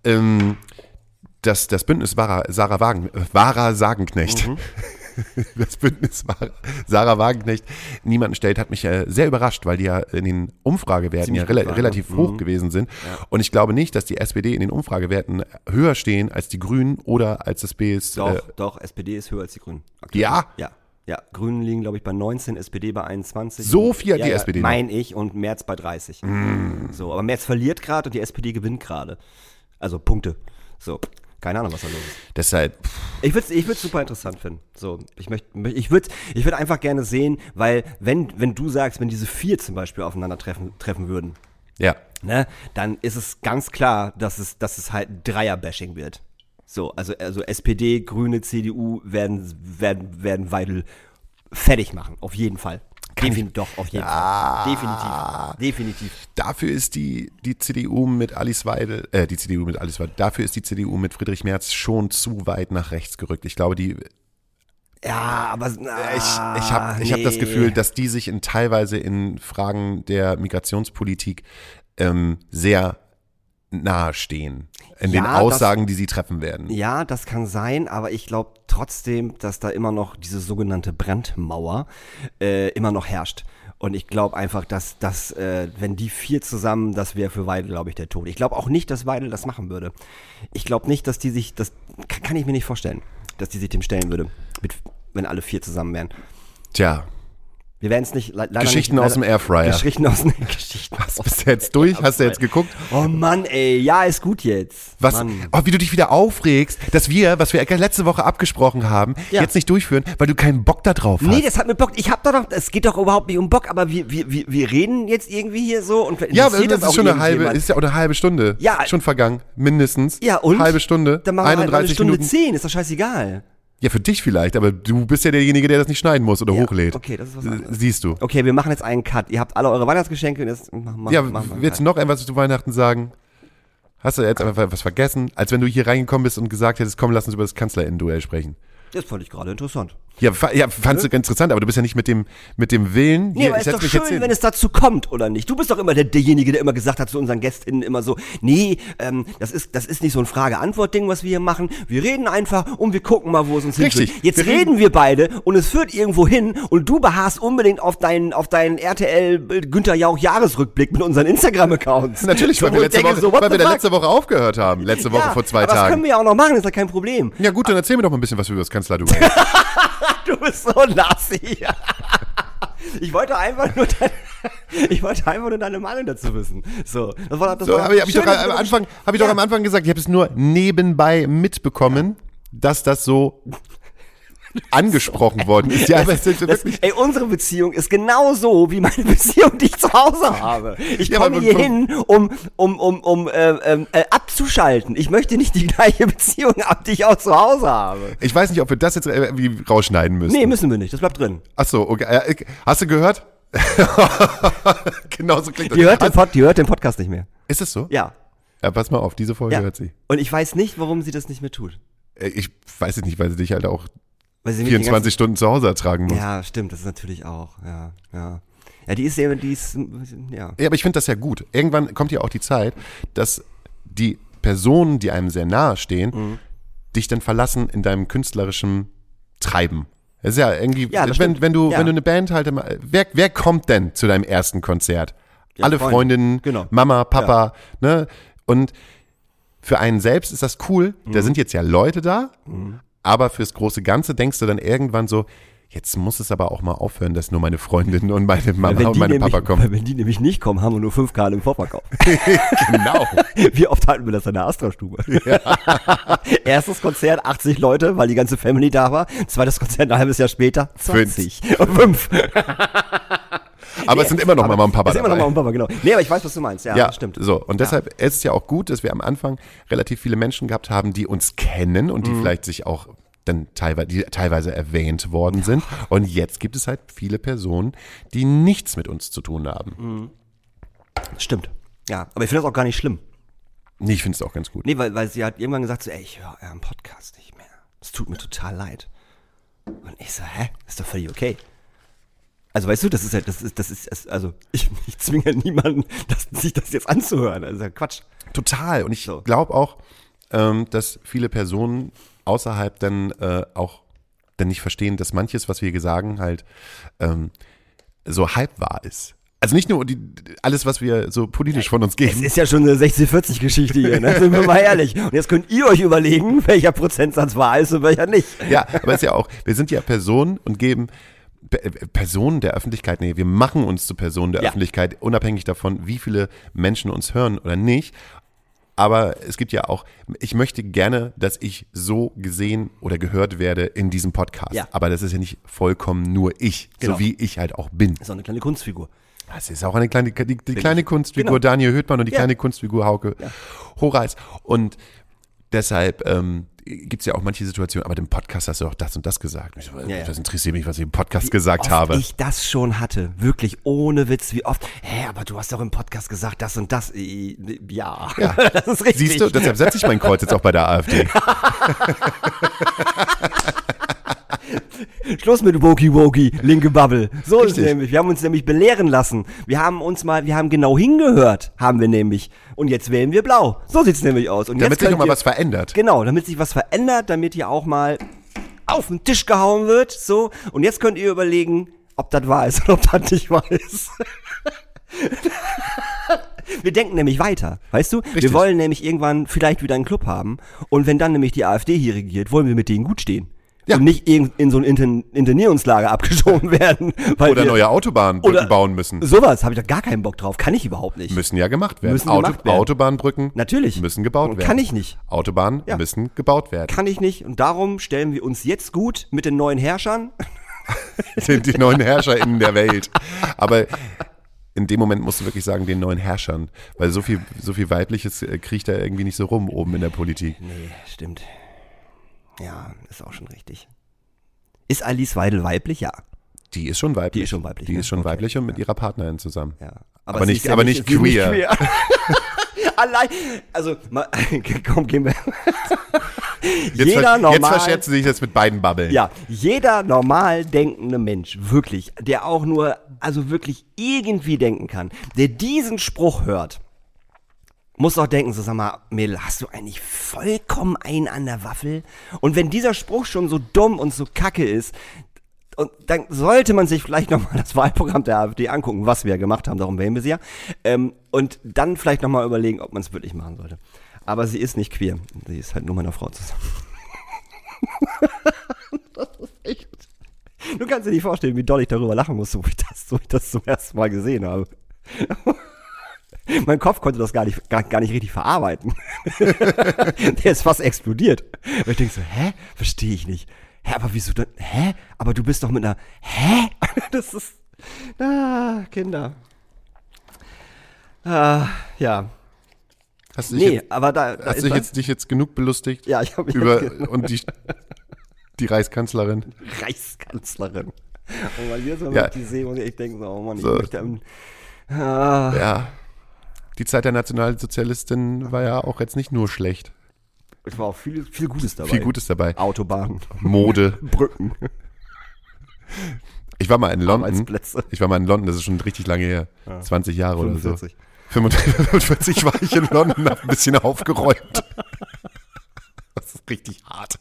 das Bündnis Sarah Wagenknecht. Das Bündnis Sarah Wagenknecht niemanden stellt, hat mich sehr überrascht, weil die ja in den Umfragewerten relativ hoch gewesen sind. Ja. Und ich glaube nicht, dass die SPD in den Umfragewerten höher stehen als die Grünen oder als das BS. Doch, SPD ist höher als die Grünen. Aktuell. Ja? Ja, Grünen liegen, glaube ich, bei 19, SPD bei 21. So viel hat die SPD. Meine ich, und Merz bei 30. So, aber Merz verliert gerade und die SPD gewinnt gerade. Also Punkte. So. Keine Ahnung, was da los ist. Deshalb. Ich würde es super interessant finden. So, ich würde einfach gerne sehen, weil wenn du sagst, wenn diese 4 zum Beispiel aufeinandertreffen würden, ne, dann ist es ganz klar, dass es halt ein Dreier-Bashing wird. So, also SPD, Grüne, CDU werden Weidel fertig machen, auf jeden Fall. Auf jeden Fall. Definitiv. Dafür ist die CDU mit Alice Weidel, dafür ist die CDU mit Friedrich Merz schon zu weit nach rechts gerückt. Ich glaube, ich habe das Gefühl, dass die sich teilweise in Fragen der Migrationspolitik sehr nahe stehen. In den Aussagen, die sie treffen werden. Ja, das kann sein, aber ich glaube trotzdem, dass da immer noch diese sogenannte Brandmauer immer noch herrscht. Und ich glaube einfach, dass wenn die 4 zusammen, das wäre für Weidel, glaube ich, der Tod. Ich glaube auch nicht, dass Weidel das machen würde. Ich glaube nicht, dass die sich, das kann ich mir nicht vorstellen, dass die sich dem stellen würde, wenn alle 4 zusammen wären. Tja. Wir werden es nicht, leider Geschichten aus dem Airfryer. Geschichten aus Bist du jetzt durch? Hast du jetzt geguckt? Oh Mann, ey, ja, ist gut jetzt. Wie du dich wieder aufregst, dass wir, was wir letzte Woche abgesprochen haben, jetzt nicht durchführen, weil du keinen Bock da drauf hast. Nee, das hat mir Bock. Es geht doch überhaupt nicht um Bock, aber wir reden jetzt irgendwie hier so und ja, das ist schon eine halbe Stunde. Ja. Schon vergangen, mindestens. Ja, und? Halbe Stunde, dann machen wir 31 Stunde Minuten. 10, ist doch scheißegal. Ja, für dich vielleicht, aber du bist ja derjenige, der das nicht schneiden muss oder hochlädt. Okay, das ist was anderes. Siehst du. Okay, wir machen jetzt einen Cut. Ihr habt alle eure Weihnachtsgeschenke und jetzt willst du noch etwas zu Weihnachten sagen? Hast du jetzt einfach was vergessen? Als wenn du hier reingekommen bist und gesagt hättest, komm, lass uns über das Kanzlerinnen-Duell sprechen. Das fand ich gerade interessant. Ja, fandst du interessant, aber du bist ja nicht mit dem Willen. Nee, aber ist doch schön, wenn es dazu kommt, oder nicht? Du bist doch immer derjenige, der immer gesagt hat zu unseren GästInnen immer so, nee, das ist nicht so ein Frage-Antwort-Ding, was wir hier machen. Wir reden einfach und wir gucken mal, wo es uns hinführt. Jetzt reden wir beide und es führt irgendwo hin und du beharrst unbedingt auf deinen RTL Günther Jauch Jahresrückblick mit unseren Instagram-Accounts. Natürlich, weil wir letzte Woche aufgehört haben. Letzte Woche vor 2 Tagen. Das können wir ja auch noch machen, ist ja kein Problem. Ja gut, dann erzähl mir doch mal ein bisschen was über das Kanzlerduell. Du bist so nazi. Ich wollte einfach nur deine Meinung dazu wissen. Habe ich doch am Anfang gesagt, ich habe es nur nebenbei mitbekommen, dass das so angesprochen worden ist. Ja, aber unsere Beziehung ist genau so wie meine Beziehung, die ich zu Hause habe. Ich komme hier hin, um abzuschalten. Ich möchte nicht die gleiche Beziehung haben, die ich auch zu Hause habe. Ich weiß nicht, ob wir das jetzt irgendwie rausschneiden müssen. Nee, müssen wir nicht. Das bleibt drin. Ach so, okay. Hast du gehört? Genau so klingt das. Die hört den Podcast nicht mehr. Ist es so? Ja. Ja, pass mal auf, diese Folge hört sie. Und ich weiß nicht, warum sie das nicht mehr tut. Ich weiß es nicht, weil sie dich halt auch 24 Stunden zu Hause ertragen muss. Ja, stimmt, das ist natürlich auch, ja. Ja, die ist. Ja, aber ich finde das ja gut. Irgendwann kommt ja auch die Zeit, dass die Personen, die einem sehr nahe stehen, dich dann verlassen in deinem künstlerischen Treiben. Das ist ja irgendwie, wenn du eine Band halt, wer kommt denn zu deinem ersten Konzert? Ja, alle Freundinnen, genau. Mama, Papa, ne? Und für einen selbst ist das cool, da sind jetzt ja Leute da, aber fürs große Ganze denkst du dann irgendwann so, jetzt muss es aber auch mal aufhören, dass nur meine Freundin und meine Mama Wenn und die meine nämlich, Papa kommen. weil wenn die nämlich nicht kommen, haben wir nur 5 Karten im Vorverkauf. Genau. Wie oft hatten wir das in der Astra-Stube? Erstes Konzert, 80 Leute, weil die ganze Family da war. Zweites Konzert, ein halbes Jahr später, 20. Und 5. Aber es sind immer noch Mama und Papa Es ist immer noch dabei. Mama und Papa, genau. Nee, aber ich weiß, was du meinst. Ja, Ja, das stimmt. so. Und deshalb ist es ja auch gut, dass wir am Anfang relativ viele Menschen gehabt haben, die uns kennen und die vielleicht sich auch dann teilweise erwähnt worden sind. Und jetzt gibt es halt viele Personen, die nichts mit uns zu tun haben. Stimmt. Ja, aber ich finde das auch gar nicht schlimm. Nee, ich finde es auch ganz gut. Nee, weil sie hat irgendwann gesagt so, ey, ich höre euren Podcast nicht mehr. Es tut mir total leid. Und ich so, ist doch völlig okay. Also weißt du, das ist also ich zwinge niemanden, sich das jetzt anzuhören. Also Quatsch. Total. Und ich So. glaube auch, dass viele Personen außerhalb dann auch dann nicht verstehen, dass manches, was wir sagen, halt so halb wahr ist. Also nicht nur alles, was wir so politisch von uns Es geben. ist ja schon eine 60-40-Geschichte hier, ne? Sind wir mal ehrlich. Und jetzt könnt ihr euch überlegen, welcher Prozentsatz wahr ist und welcher nicht. Ja, aber es ist ja auch, wir sind ja Personen und geben Personen der Öffentlichkeit, wir machen uns zu Personen der Ja. Öffentlichkeit, unabhängig davon, wie viele Menschen uns hören oder nicht. Aber es gibt ja auch, ich möchte gerne, dass ich so gesehen oder gehört werde in diesem Podcast. Ja. Aber das ist ja nicht vollkommen nur ich, Genau. so wie ich halt auch bin. Das ist auch eine kleine Kunstfigur. Das ist auch eine kleine, die kleine Kunstfigur Genau. Daniel Höhtmann und die Ja. kleine Kunstfigur Hauke Horeis. Und deshalb gibt es ja auch manche Situationen, aber im Podcast hast du auch das und das gesagt. Ich so, Ja. Das interessiert mich, was ich im Podcast gesagt oft habe. ich das schon hatte, wirklich ohne Witz, wie oft, aber du hast doch im Podcast gesagt, das und das. Ja, das ist richtig. Siehst du, deshalb setze ich mein Kreuz jetzt auch bei der AfD. Schluss mit Woki, linke Bubble. So ist es Richtig. nämlich. Wir haben uns nämlich belehren lassen. Wir haben genau hingehört, haben wir nämlich. Und jetzt wählen wir blau. So sieht's nämlich aus. Und Damit jetzt sich könnt nochmal ihr- was verändert. Genau, damit sich was verändert, damit hier auch mal auf den Tisch gehauen wird. So. Und jetzt könnt ihr überlegen, ob das wahr ist oder ob das nicht wahr ist. Wir denken nämlich weiter, weißt du? Wir wollen nämlich irgendwann vielleicht wieder einen Club haben. Und wenn dann nämlich die AfD hier regiert, wollen wir mit denen gut stehen. Ja. Und nicht in so ein Internierungslager abgeschoben werden. Weil Oder wir, neue Autobahnbrücken bauen müssen. Sowas habe ich doch gar keinen Bock drauf. Kann ich überhaupt nicht. Müssen ja gemacht werden. Müssen gemacht werden. Autobahnbrücken Natürlich. müssen gebaut Und werden. kann ich nicht. Autobahnen müssen gebaut werden. Kann ich nicht. Und darum stellen wir uns jetzt gut mit den neuen Herrschern. Die neuen HerrscherInnen der Welt. Aber in dem Moment musst du wirklich sagen, den neuen Herrschern. Weil so viel Weibliches kriecht da irgendwie nicht so rum oben in der Politik. Nee, stimmt. Ja, ist auch schon richtig. Ist Alice Weidel weiblich? Ja. Die ist schon weiblich. Die ist schon weiblich, Die ne? ist schon Okay. weiblich und mit ihrer Partnerin zusammen. Ja. Aber sie nicht- ist ja aber nicht sie ist queer. Allein, also, mal, komm, gehen wir. Jetzt normal, verscherzen sie sich jetzt mit beiden Bubbeln. ja, jeder normal denkende Mensch, wirklich, der auch nur, also wirklich irgendwie denken kann, der diesen Spruch hört, muss auch denken, so sag mal, Mädel, hast du eigentlich vollkommen einen an der Waffel? Und wenn dieser Spruch schon so dumm und so kacke ist, und dann sollte man sich vielleicht nochmal das Wahlprogramm der AfD angucken, was wir ja gemacht haben, darum wählen wir sie ja, und dann vielleicht nochmal überlegen, ob man es wirklich machen sollte. Aber sie ist nicht queer, sie ist halt nur meiner Frau zusammen. Das ist echt. Du kannst dir nicht vorstellen, wie doll ich darüber lachen musste, wo ich das zum ersten Mal gesehen habe. Mein Kopf konnte das gar nicht richtig verarbeiten. Der ist fast explodiert. Und ich denke so, verstehe ich nicht. Aber wieso denn? Aber du bist doch mit einer, Das ist, Kinder. Ja. Hast du dich, Nee, aber da hast ist du was. dich jetzt genug belustigt? Ja, ich habe Und die Reichskanzlerin? Reichskanzlerin. Und weil wir so Ja. mit die sehen und ich denke so, oh Mann, So. ich möchte Ja. Die Zeit der Nationalsozialistin war ja auch jetzt nicht nur schlecht. es war auch viel Gutes dabei. Viel Gutes dabei. Autobahnen, Mode. Brücken, Ich war mal in London. Arbeitsplätze. Das ist schon richtig lange her. 20 Jahre 45. oder so. 45 war ich in London, hab ein bisschen aufgeräumt. Das ist richtig hart.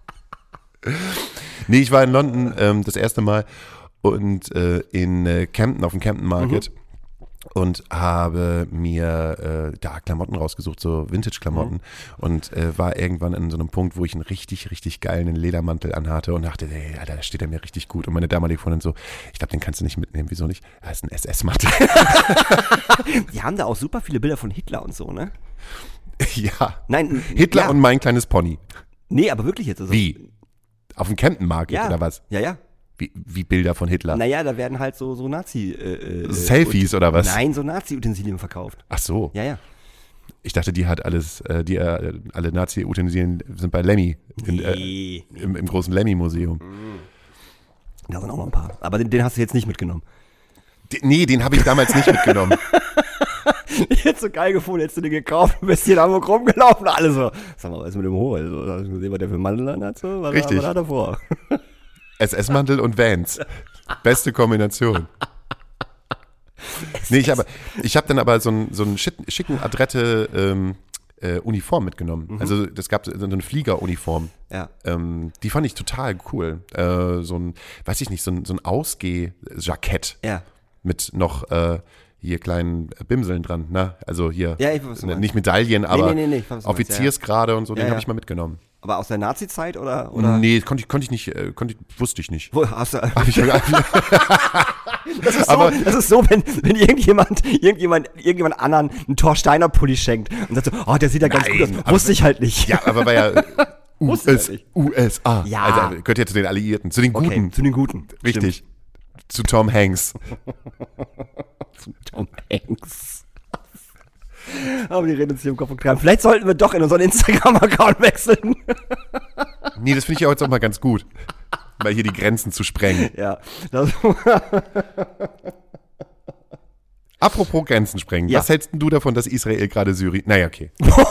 Nee, ich war in London das erste Mal und in Camden, auf dem Camden Market. und habe mir da Klamotten rausgesucht, so Vintage-Klamotten und war irgendwann an so einem Punkt, wo ich einen richtig, richtig geilen Ledermantel anhatte und dachte, ey, da steht er mir richtig gut. Und meine damalige Freundin so, ich glaube, den kannst du nicht mitnehmen. Wieso nicht? Das ist ein SS-Mantel. Die haben da auch super viele Bilder von Hitler und so, ne? Ja. Nein, Hitler ja. und mein kleines Pony. Nee, aber wirklich jetzt. Also, Wie? Auf dem Camden Market Ja. oder was? Ja. Wie Bilder von Hitler? Naja, da werden halt so Nazi... Selfies oder was? Nein, so Nazi-Utensilien verkauft. Ach so. Ja. Ich dachte, die hat alles, alle Nazi-Utensilien sind bei Lemmy. Nee. Im großen Lemmy-Museum. Da sind auch noch ein paar. Aber den hast du jetzt nicht mitgenommen. Nee, den habe ich damals nicht mitgenommen. Ich hätte so geil gefunden, hättest du den gekauft, bist hier in Hamburg rumgelaufen, alle so. Sag mal, was ist mit dem Hohl? So, hast du gesehen, was der für einen Mantel an hat? So, Richtig. Was hat er vor? SS-Mantel und Vans. Beste Kombination. Nee, ich habe dann aber so einen schicken Adrette Uniform mitgenommen. Also das gab so eine Fliegeruniform. Ja. Die fand ich total cool. So ein Ausgeh-Jackett Ja. mit noch hier kleinen Bimseln dran. Ne? Also hier, Ja, ich weiß, was du meinst. nicht Medaillen, aber nee, ich weiß, was du meinst, Offiziersgrade und so, den Ja, habe ja. ich mal mitgenommen. Aber aus der Nazi-Zeit oder? Nee, konnte ich nicht, wusste ich nicht. Wo hast du? Hab ich ja- Das ist Aber- so, das ist so, wenn irgendjemand anderen einen Thor Steiner Pulli schenkt und sagt so, oh, der sieht ja ganz Nein, gut aus. aber- Wusste ich halt nicht. Ja, aber war ja Wusste ich nicht. USA. Ja. Also gehört ja zu den Alliierten, zu den Okay, Guten. zu den Guten. Richtig. Zu Tom Hanks. Stimmt. Tom Hanks. Aber die reden uns hier im Kopf und Kragen. Vielleicht sollten wir doch in unseren Instagram-Account wechseln. Nee, das finde ich auch jetzt auch mal ganz gut. Mal hier die Grenzen zu sprengen. Ja. Das, Apropos Grenzen sprengen. Ja. Was hältst denn du davon, dass Israel gerade Syrien... Naja, okay.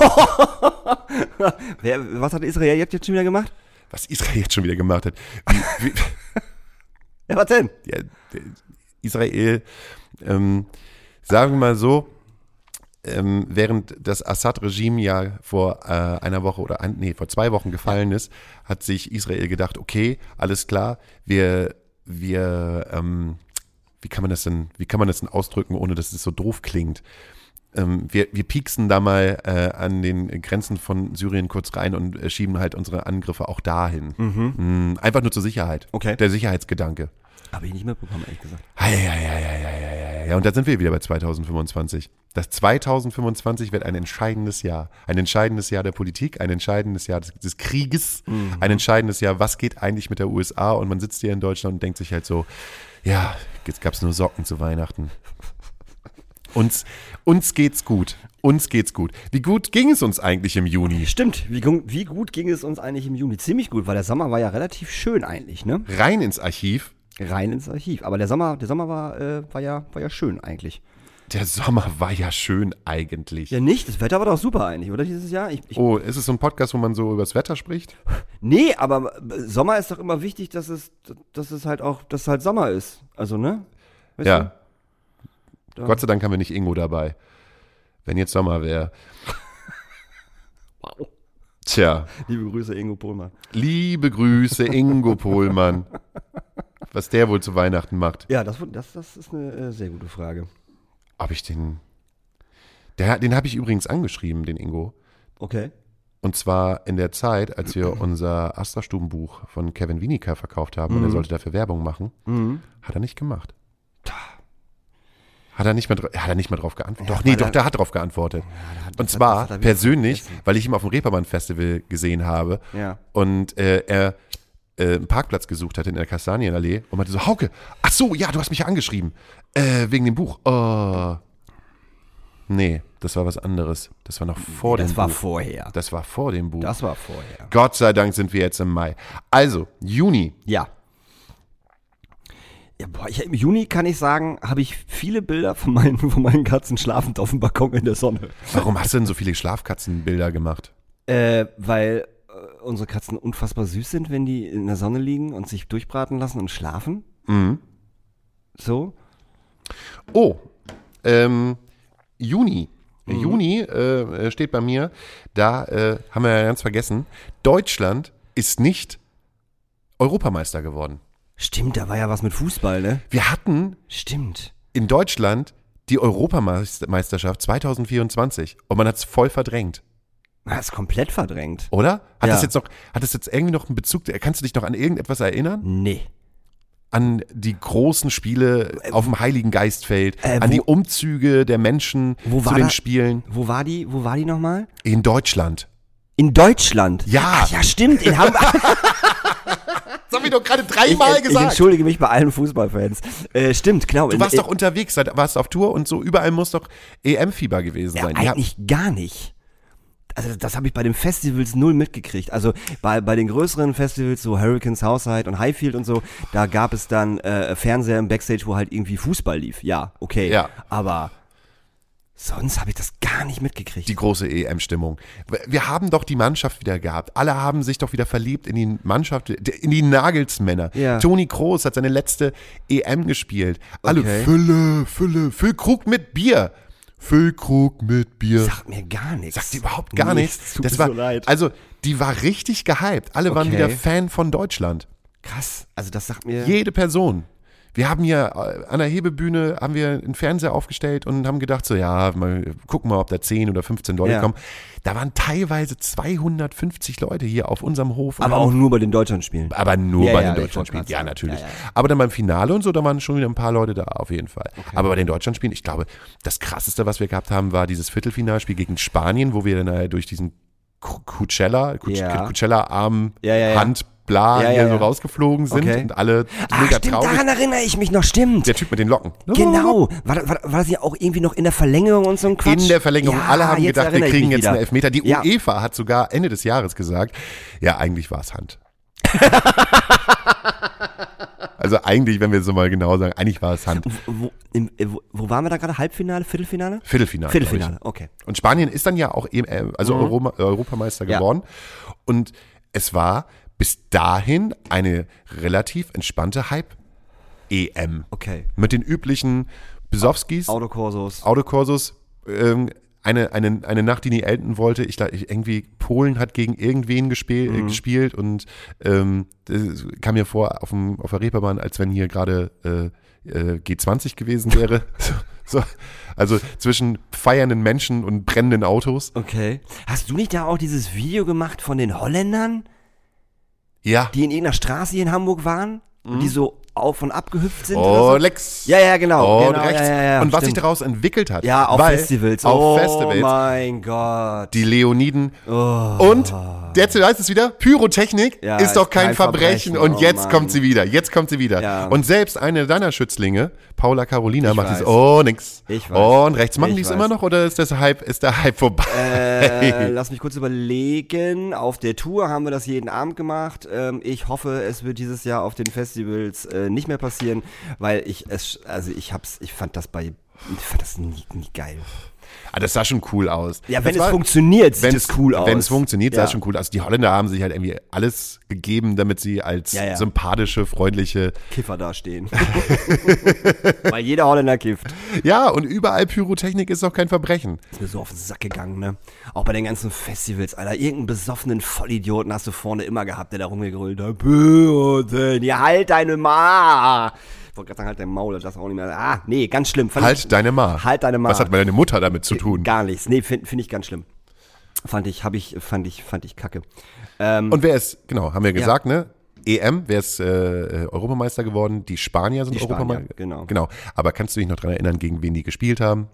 was hat Israel jetzt schon wieder gemacht? Was Israel jetzt schon wieder gemacht hat. Ja, was denn? Ja, Israel, sagen wir mal so, während das Assad-Regime ja vor einer Woche oder vor 2 Wochen gefallen ist, hat sich Israel gedacht, okay, alles klar, wie kann man das denn ausdrücken, ohne dass es so doof klingt? Wir pieksen da mal an den Grenzen von Syrien kurz rein und schieben halt unsere Angriffe auch dahin. Einfach nur zur Sicherheit. Okay. Der Sicherheitsgedanke. Habe ich nicht mitbekommen, ehrlich gesagt. Ja, und da sind wir wieder bei 2025. Das 2025 wird ein entscheidendes Jahr. Ein entscheidendes Jahr der Politik, ein entscheidendes Jahr des Krieges, ein entscheidendes Jahr, was geht eigentlich mit der USA? Und man sitzt hier in Deutschland und denkt sich halt so, ja, jetzt gab es nur Socken zu Weihnachten. Uns geht's gut. Uns geht's gut. Wie gut ging es uns eigentlich im Juni? Stimmt, wie gut ging es uns eigentlich im Juni? Ziemlich gut, weil der Sommer war ja relativ schön eigentlich, ne? Rein ins Archiv. Rein ins Archiv. Aber der Sommer war ja schön eigentlich. Der Sommer war ja schön eigentlich. Ja, nicht? Das Wetter war doch super eigentlich, oder dieses Jahr? Oh, ist es so ein Podcast, wo man so übers Wetter spricht? Nee, aber Sommer ist doch immer wichtig, dass es halt Sommer ist. Also, ne? Weißt Ja. du? Gott sei Dank haben wir nicht Ingo dabei. Wenn jetzt Sommer wäre. Wow. Tja, Liebe Grüße, Ingo Pohlmann. liebe Grüße, Ingo Pohlmann. Was der wohl zu Weihnachten macht. Ja, das ist eine sehr gute Frage. Ob ich den habe ich übrigens angeschrieben, den Ingo. Okay. Und zwar in der Zeit, als wir unser Astra-Stubenbuch von Kevin Wienicke verkauft haben und er sollte dafür Werbung machen, hat er nicht gemacht. Hat er nicht mal drauf geantwortet? Ja, Der hat drauf geantwortet. Und das zwar hat er wieder persönlich, vergessen. weil ich ihn auf dem Reeperbahn-Festival gesehen habe Ja. und er einen Parkplatz gesucht hatte in der Kastanienallee und meinte so, Hauke, ach so, ja, du hast mich ja angeschrieben, wegen dem Buch. Oh. Nee, das war was anderes. Das war noch vor dem Buch. Das war vorher. Das war vor dem Buch. Das war vorher. Gott sei Dank sind wir jetzt im Mai. Also, Juni. Ja. Ja, boah, im Juni kann ich sagen, habe ich viele Bilder von meinen Katzen schlafend auf dem Balkon in der Sonne. Warum hast du denn so viele Schlafkatzenbilder gemacht? Weil unsere Katzen unfassbar süß sind, wenn die in der Sonne liegen und sich durchbraten lassen und schlafen. Mhm. So. Oh, Juni. Juni steht bei mir, da haben wir ja ganz vergessen, Deutschland ist nicht Europameister geworden. Stimmt, da war ja was mit Fußball, ne? Wir hatten Stimmt. in Deutschland die Europameisterschaft 2024 und man hat es voll verdrängt. Das ist komplett verdrängt. Oder? Hat Ja. das jetzt irgendwie noch einen Bezug? Kannst du dich noch an irgendetwas erinnern? Nee. An die großen Spiele auf dem Heiligen Geistfeld, an wo- die Umzüge der Menschen Wo zu war den da- Spielen Wo war die nochmal? in Deutschland. In Deutschland? Ja. Ach, ja, stimmt, in Hamburg. Das habe ich doch gerade dreimal Ich entschuldige mich bei allen Fußballfans. Stimmt, genau. Du warst doch unterwegs, warst auf Tour und so, überall muss doch EM-Fieber gewesen sein. Ja, eigentlich gar nicht. Also das habe ich bei den Festivals null mitgekriegt. Also bei den größeren Festivals, so Hurricanes, Houseite und Highfield und so, da gab es dann Fernseher im Backstage, wo halt irgendwie Fußball lief. Ja, okay. Ja. Aber sonst habe ich das gar nicht mitgekriegt. die große EM-Stimmung. Wir haben doch die Mannschaft wieder gehabt. Alle haben sich doch wieder verliebt in die Mannschaft, in die Nagelsmänner. Ja. Toni Kroos hat seine letzte EM gespielt. Alle Okay. Füllkrug mit Bier. Füllkrug mit Bier. Sagt mir gar nichts. Sagt überhaupt gar nichts. Tut Das mir war, so leid. also, die war richtig gehypt. Alle waren Okay. wieder Fan von Deutschland. Krass. Also das sagt mir... Jede Person. Wir haben hier an der Hebebühne haben wir einen Fernseher aufgestellt und haben gedacht so, ja, gucken mal, ob da 10 oder 15 Leute Ja. kommen. Da waren teilweise 250 Leute hier auf unserem Hof. und Aber haben- auch nur bei den Deutschlandspielen. aber nur Ja, bei ja, den ich Deutschlandspielen. wollte Ja, gerade natürlich. sagen. Ja, ja. Aber dann beim Finale und so, da waren schon wieder ein paar Leute da, auf jeden Fall. Aber bei den Deutschlandspielen, ich glaube, das Krasseste, was wir gehabt haben, war dieses Viertelfinalspiel gegen Spanien, wo wir dann durch diesen Ja. Coachella-Arm, Ja, ja, ja. Hand, bla, Ja, ja, hier so ja. rausgeflogen sind Okay. und alle Ah, mega stimmt, traurig. daran erinnere ich mich noch, stimmt. Der Typ mit den Locken. Genau. War das ja auch irgendwie noch in der Verlängerung und so ein Quatsch? In der Verlängerung. Ja, Alle haben jetzt gedacht, wir erinnere ich kriegen mich jetzt wieder. einen Elfmeter. Die Ja. UEFA hat sogar Ende des Jahres gesagt, ja, eigentlich war es Hand. Also eigentlich, wenn wir so mal genau sagen, eigentlich war es Hand. Wo waren wir da gerade? Halbfinale, Viertelfinale? Viertelfinale. Viertelfinale, glaub okay. ich. Und Spanien ist dann ja auch Europameister Ja. geworden. Und es war bis dahin eine relativ entspannte Hype-EM. Okay. Mit den üblichen Besowskis, Autokorsos. Autokorsos, eine Nacht, die nie enden wollte. Ich glaube, irgendwie Polen hat gegen irgendwen gespielt und das kam mir vor auf der Reeperbahn, als wenn hier gerade G20 gewesen wäre. So, also zwischen feiernden Menschen und brennenden Autos. Okay. Hast du nicht da auch dieses Video gemacht von den Holländern, Ja. die in irgendeiner Straße hier in Hamburg waren? Und die so auf und ab gehüpft sind? Oh, oder so? Lex. Ja, ja, genau. Und genau, rechts. Ja, und was sich stimmt. daraus entwickelt hat. Ja, auf weil Festivals. Auf Oh Festivals. mein Gott. Die Leoniden. Oh. Und jetzt heißt es wieder, Pyrotechnik Ja, ist doch kein Verbrechen. Und Oh jetzt Mann. kommt sie wieder. Jetzt kommt sie wieder. Ja. Und selbst eine deiner Schützlinge, Paula Carolina, Ich macht weiß. es, oh, nix. Ich weiß. Und rechts machen Ich die es weiß. immer noch oder ist der Hype vorbei? Lass mich kurz überlegen. Auf der Tour haben wir das jeden Abend gemacht. Ich hoffe, es wird dieses Jahr auf den Festivals nicht mehr passieren, weil ich fand das nie geil. Ah, das sah schon cool aus. Ja, wenn Das es war- funktioniert, sieht wenn's- es cool aus. Wenn es funktioniert, sah Ja. es schon cool aus. Die Holländer haben sich halt irgendwie alles gegeben, damit sie als Ja, ja. sympathische, freundliche, Kiffer dastehen. Weil jeder Holländer kifft. ja, und überall Pyrotechnik ist auch kein Verbrechen. Ist mir so auf den Sack gegangen, ne? Auch bei den ganzen Festivals, Alter. Irgendeinen besoffenen Vollidioten hast du vorne immer gehabt, der da rumgegrölt hat. Pyrotechnik, ja, halt deine Ma. Ich wollte gerade sagen, halt dein Maul, das auch nicht mehr. Ah, nee, ganz schlimm. Halt deine Ma. Halt deine Ma. Was hat deine Mutter damit zu tun? Gar nichts. Nee, find ich ganz schlimm. Fand ich kacke. Und wer ist, genau, haben wir gesagt, ne? EM, wer ist Europameister geworden? Die Spanier sind Die Spanier, Europameister. genau. Genau. Aber kannst du dich noch daran erinnern, gegen wen die gespielt haben?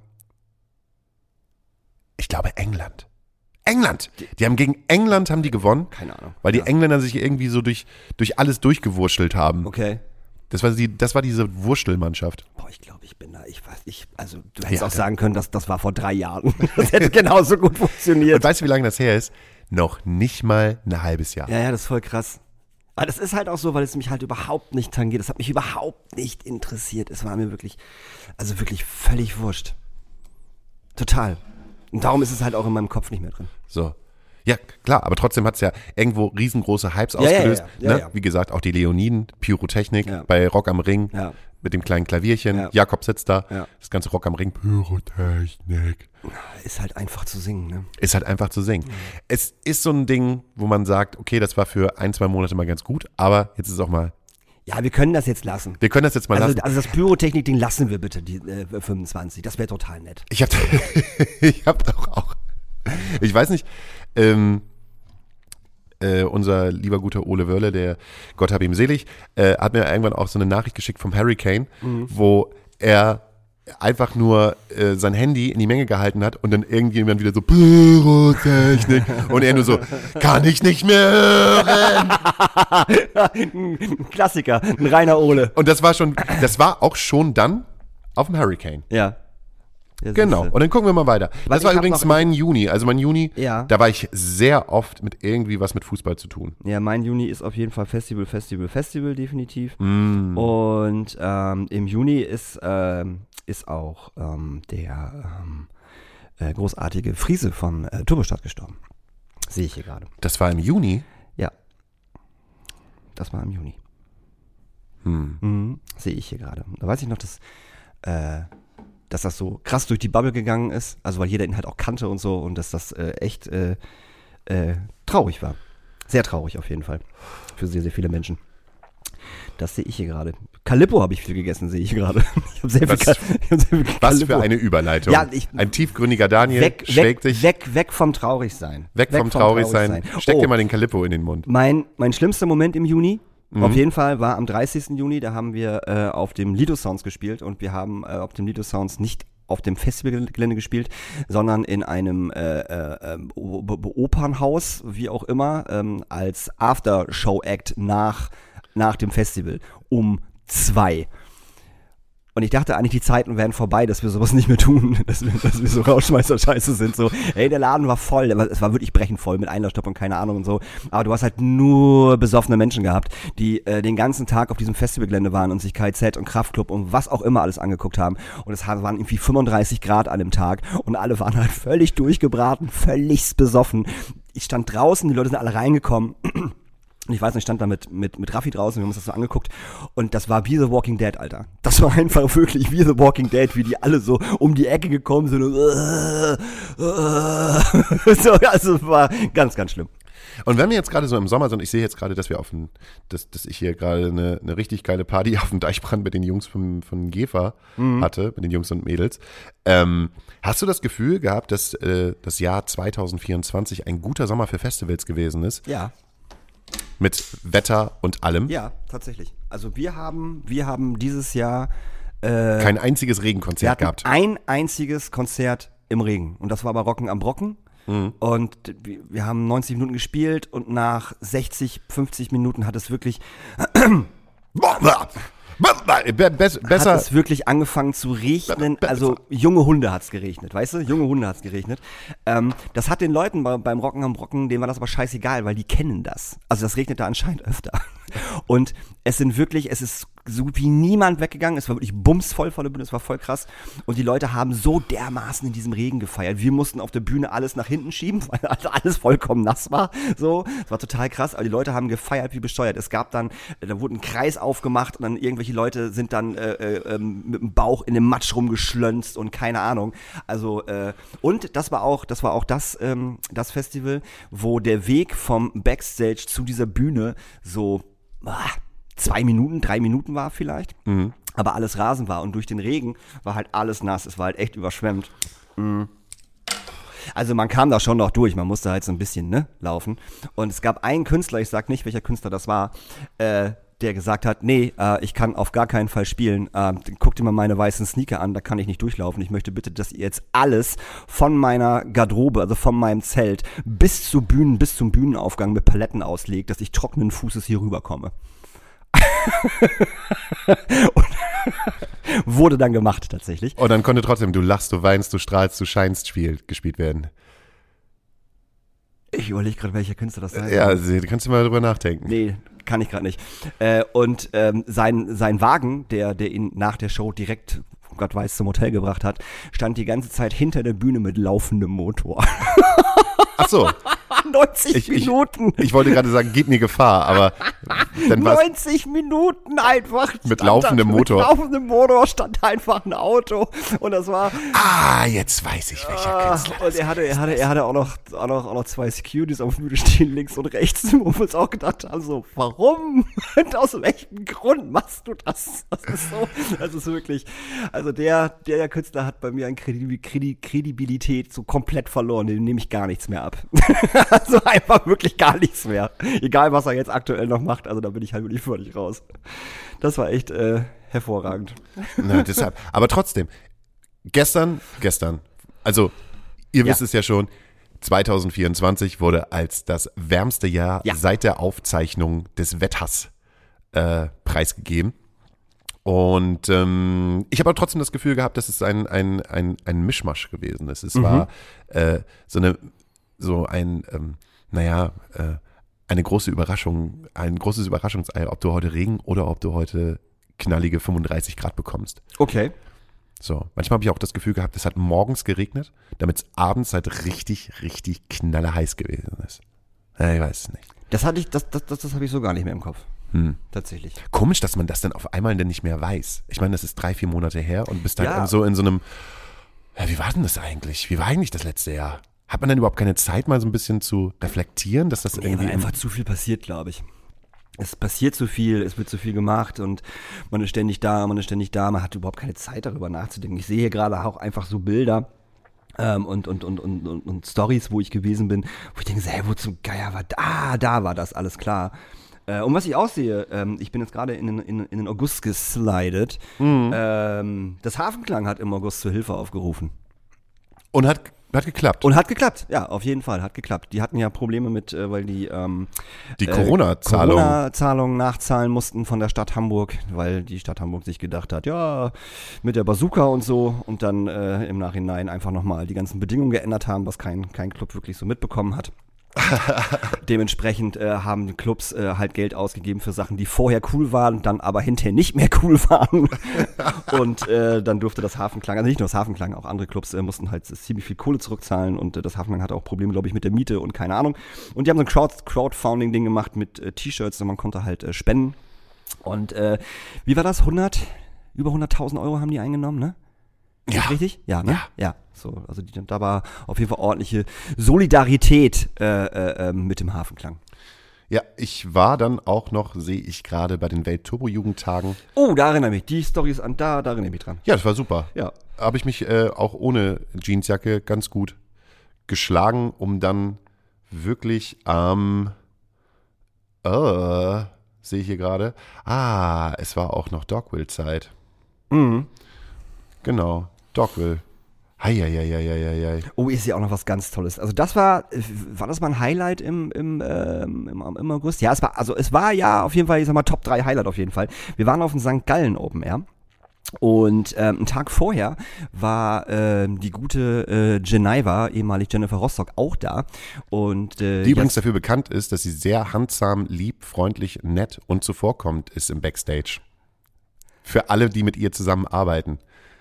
Ich glaube England. England! Die haben gegen England haben die gewonnen, Keine Ahnung. weil die Engländer sich irgendwie so durch alles durchgewurschtelt haben. Okay. Das war diese Wurstelmannschaft. Boah, ich glaube, ich bin da, also du hättest Ja, auch sagen können, das war vor 3 Jahren. Das hätte genauso gut Und funktioniert. weißt du, wie lange das her ist? Noch nicht mal ein halbes Jahr. Ja, das ist voll krass. Aber das ist halt auch so, weil es mich halt überhaupt nicht tangiert. Das hat mich überhaupt nicht interessiert. Es war mir wirklich völlig wurscht. Total. Und darum ist es halt auch in meinem Kopf nicht mehr drin. So. Ja, klar, aber trotzdem hat es ja irgendwo riesengroße Hypes ja, ausgelöst. ja, Ne? ja. Wie gesagt, auch die Leoniden, Pyrotechnik Ja. bei Rock am Ring Ja. mit dem kleinen Klavierchen. Ja. Jakob sitzt da, Ja. das ganze Rock am Ring, Pyrotechnik. Ist halt einfach zu singen, ne? Ist halt einfach zu singen. Es ist so ein Ding, wo man sagt, okay, das war für 1-2 Monate mal ganz gut, aber jetzt ist es auch mal Ja, wir können das jetzt lassen. Wir können das jetzt mal lassen. Also das Pyrotechnik-Ding lassen wir bitte, die 25. Das wäre total nett. Ich hab doch auch, ich weiß nicht, unser lieber guter Ole Wörle, der Gott hab ihm selig, hat mir irgendwann auch so eine Nachricht geschickt vom Hurricane, wo er einfach nur sein Handy in die Menge gehalten hat und dann irgendjemand wieder so Pyrotechnik und er nur so, kann ich nicht mehr hören. Ein Klassiker, ein reiner Ole. Und das war auch schon dann auf dem Hurricane. Ja. Genau, und dann gucken wir mal weiter. Das war übrigens mein Juni. Also mein Juni, Ja. da war ich sehr oft mit irgendwie was mit Fußball zu tun. Ja, mein Juni ist auf jeden Fall Festival, definitiv. Und im Juni ist auch der großartige Friese von Turbostadt gestorben. Sehe ich hier gerade. Das war im Juni? Ja. Das war im Juni. Sehe ich hier gerade. Da weiß ich noch, dass das so krass durch die Bubble gegangen ist. Also weil jeder ihn halt auch kannte und so. Und dass das echt traurig war. Sehr traurig auf jeden Fall. Für sehr, sehr viele Menschen. Das sehe ich hier gerade. Calippo habe ich viel gegessen, sehe ich gerade. Ich habe sehr viel Calippo. Was für eine Überleitung. Ja, ein tiefgründiger Daniel schlägt dich. Weg vom Traurigsein. Weg vom Traurigsein. Steck dir mal den Calippo in den Mund. Mein schlimmster Moment im Juni, auf jeden Fall, war am 30. Juni, da haben wir auf dem Lido Sounds gespielt und wir haben auf dem Lido Sounds nicht auf dem Festivalgelände gespielt, sondern in einem Opernhaus, wie auch immer, als Aftershow-Act nach dem Festival um 2. Und ich dachte eigentlich, die Zeiten wären vorbei, dass wir sowas nicht mehr tun, dass wir so Rauschmeister-Scheiße sind. So, hey, der Laden war voll, es war wirklich brechend voll mit Einlaufstopp und keine Ahnung und so. Aber du hast halt nur besoffene Menschen gehabt, die den ganzen Tag auf diesem Festivalgelände waren und sich KZ und Kraftklub und was auch immer alles angeguckt haben. Und es waren irgendwie 35 Grad an dem Tag und alle waren halt völlig durchgebraten, völlig besoffen. Ich stand draußen, die Leute sind alle reingekommen. Und ich weiß nicht, ich stand da mit Raffi draußen, wir haben uns das so angeguckt und das war wie The Walking Dead, Alter. Das war einfach wirklich wie The Walking Dead, wie die alle so um die Ecke gekommen sind und so, also es war ganz, ganz schlimm. Und wenn wir jetzt gerade so im Sommer sind, ich sehe jetzt gerade, dass dass ich hier gerade eine richtig geile Party auf dem Deichbrand mit den Jungs von Gefa hatte, mit den Jungs und Mädels. Hast du das Gefühl gehabt, dass das Jahr 2024 ein guter Sommer für Festivals gewesen ist? Ja. Mit Wetter und allem? Ja, tatsächlich. Also wir haben dieses Jahr kein einziges Regenkonzert gehabt. Ein einziges Konzert im Regen. Und das war bei Rocken am Brocken. Und wir haben 90 Minuten gespielt und nach 60, 50 Minuten hat es wirklich Besser. hat es wirklich angefangen zu regnen, also junge Hunde hat's geregnet, weißt du, junge Hunde hat's geregnet. Das hat den Leuten beim Rocken am Brocken, denen war das aber scheißegal, weil die kennen das. Also das regnet da anscheinend öfter. Und es ist so gut wie niemand weggegangen, es war wirklich bumsvoll vor der Bühne, es war voll krass. Und die Leute haben so dermaßen in diesem Regen gefeiert. Wir mussten auf der Bühne alles nach hinten schieben, weil alles vollkommen nass war. So, es war total krass, aber die Leute haben gefeiert wie besteuert. Es gab dann, da wurde ein Kreis aufgemacht und dann irgendwelche Leute sind dann mit dem Bauch in dem Matsch rumgeschlönzt und keine Ahnung. Also, und das war auch das Festival, wo der Weg vom Backstage zu dieser Bühne so 2 Minuten, 3 Minuten war vielleicht, aber alles Rasen war und durch den Regen war halt alles nass, es war halt echt überschwemmt. Also man kam da schon noch durch, man musste halt so ein bisschen laufen und es gab einen Künstler, ich sag nicht, welcher Künstler das war, der gesagt hat, nee, ich kann auf gar keinen Fall spielen, guck dir mal meine weißen Sneaker an, da kann ich nicht durchlaufen, ich möchte bitte, dass ihr jetzt alles von meiner Garderobe, also von meinem Zelt bis zum Bühnenaufgang mit Paletten auslegt, dass ich trockenen Fußes hier rüberkomme. Und wurde dann gemacht tatsächlich. Und dann konnte trotzdem Du lachst, du weinst, du strahlst, du scheinst gespielt werden. Ich überlege gerade, welcher Künstler das sein Ja, also, kannst du mal drüber nachdenken. Nee, kann ich gerade nicht. Und sein Wagen, der ihn nach der Show direkt Gott weiß zum Hotel gebracht hat, stand die ganze Zeit hinter der Bühne mit laufendem Motor. Ach so. 90 Minuten. Ich wollte gerade sagen, geht mir Gefahr, aber dann war 90 Minuten einfach. Mit laufendem Motor. Mit laufendem Motor stand einfach ein Auto und das war. Jetzt weiß ich, welcher Künstler. Und er hatte auch noch zwei Securities auf der Bühne stehen, links und rechts, wo wir uns auch gedacht haben, so, warum? Und aus welchem Grund machst du das? Das ist wirklich, also der Künstler hat bei mir an Kredibilität so komplett verloren, dem nehme ich gar nichts mehr ab. Also einfach wirklich gar nichts mehr. Egal, was er jetzt aktuell noch macht, also da bin ich halt wirklich völlig raus. Das war echt hervorragend. Na, deshalb. Aber trotzdem, gestern, also ihr wisst es ja schon, 2024 wurde als das wärmste Jahr seit der Aufzeichnung des Wetters preisgegeben. Und ich habe aber trotzdem das Gefühl gehabt, dass es ein Mischmasch gewesen ist. Es war eine große Überraschung, ein großes Überraschungsei, ob du heute Regen oder ob du heute knallige 35 Grad bekommst. Okay. So, manchmal habe ich auch das Gefühl gehabt, es hat morgens geregnet, damit es abends halt richtig, richtig knalleheiß gewesen ist. Ja, ich weiß es nicht. Das habe ich so gar nicht mehr im Kopf. Tatsächlich. Komisch, dass man das dann auf einmal dann nicht mehr weiß. Ich meine, das ist 3-4 Monate her und bist halt so in so einem, wie war denn das eigentlich? Wie war eigentlich das letzte Jahr? Hat man denn überhaupt keine Zeit, mal so ein bisschen zu reflektieren, dass das irgendwie weil einfach zu viel passiert, glaube ich. Es passiert zu viel, es wird zu viel gemacht und man ist ständig da, man hat überhaupt keine Zeit, darüber nachzudenken. Ich sehe hier gerade auch einfach so Bilder und Storys, wo ich gewesen bin, wo ich denke, hey, wo zum Geier war da war das, alles klar. Und was ich auch sehe, ich bin jetzt gerade in den August geslidet, das Hafenklang hat im August zur Hilfe aufgerufen. Und hat geklappt. Und hat geklappt, ja, auf jeden Fall, hat geklappt. Die hatten ja Probleme mit, weil die Corona-Zahlungen nachzahlen mussten von der Stadt Hamburg, weil die Stadt Hamburg sich gedacht hat, ja, mit der Bazooka und so und dann im Nachhinein einfach nochmal die ganzen Bedingungen geändert haben, was kein Club wirklich so mitbekommen hat. Dementsprechend haben die Clubs halt Geld ausgegeben für Sachen, die vorher cool waren, dann aber hinterher nicht mehr cool waren. Und dann durfte das Hafenklang, also nicht nur das Hafenklang, auch andere Clubs mussten halt ziemlich viel Kohle zurückzahlen und das Hafenklang hatte auch Probleme, glaube ich, mit der Miete und keine Ahnung. Und die haben so ein Crowdfunding-Ding gemacht mit T-Shirts und man konnte halt spenden. Und wie war das? Über 100.000 Euro haben die eingenommen, ne? Ist das richtig? Ja, ne? Ja. So, also da war auf jeden Fall ordentliche Solidarität mit dem Hafenklang. Ja, ich war dann auch noch, sehe ich gerade, bei den Welt-Turbo-Jugendtagen. Oh, da erinnere ich mich. Die Story ist da erinnere ich mich dran. Ja, das war super. Ja. Habe ich mich auch ohne Jeansjacke ganz gut geschlagen, um dann wirklich sehe ich hier gerade, es war auch noch Dogville-Zeit. Mhm. Genau, Dogville. Heieieiei. Oh, ist ja auch noch was ganz Tolles. Also das war das mal ein Highlight im August? Ja, es war ja auf jeden Fall, ich sag mal, Top 3 Highlight auf jeden Fall. Wir waren auf dem St. Gallen Open Air. Und einen Tag vorher war die gute Geneva, ehemalig Jennifer Rostock, auch da. Und die übrigens dafür bekannt ist, dass sie sehr handsam, lieb, freundlich, nett und zuvorkommend ist im Backstage. Für alle, die mit ihr zusammenarbeiten.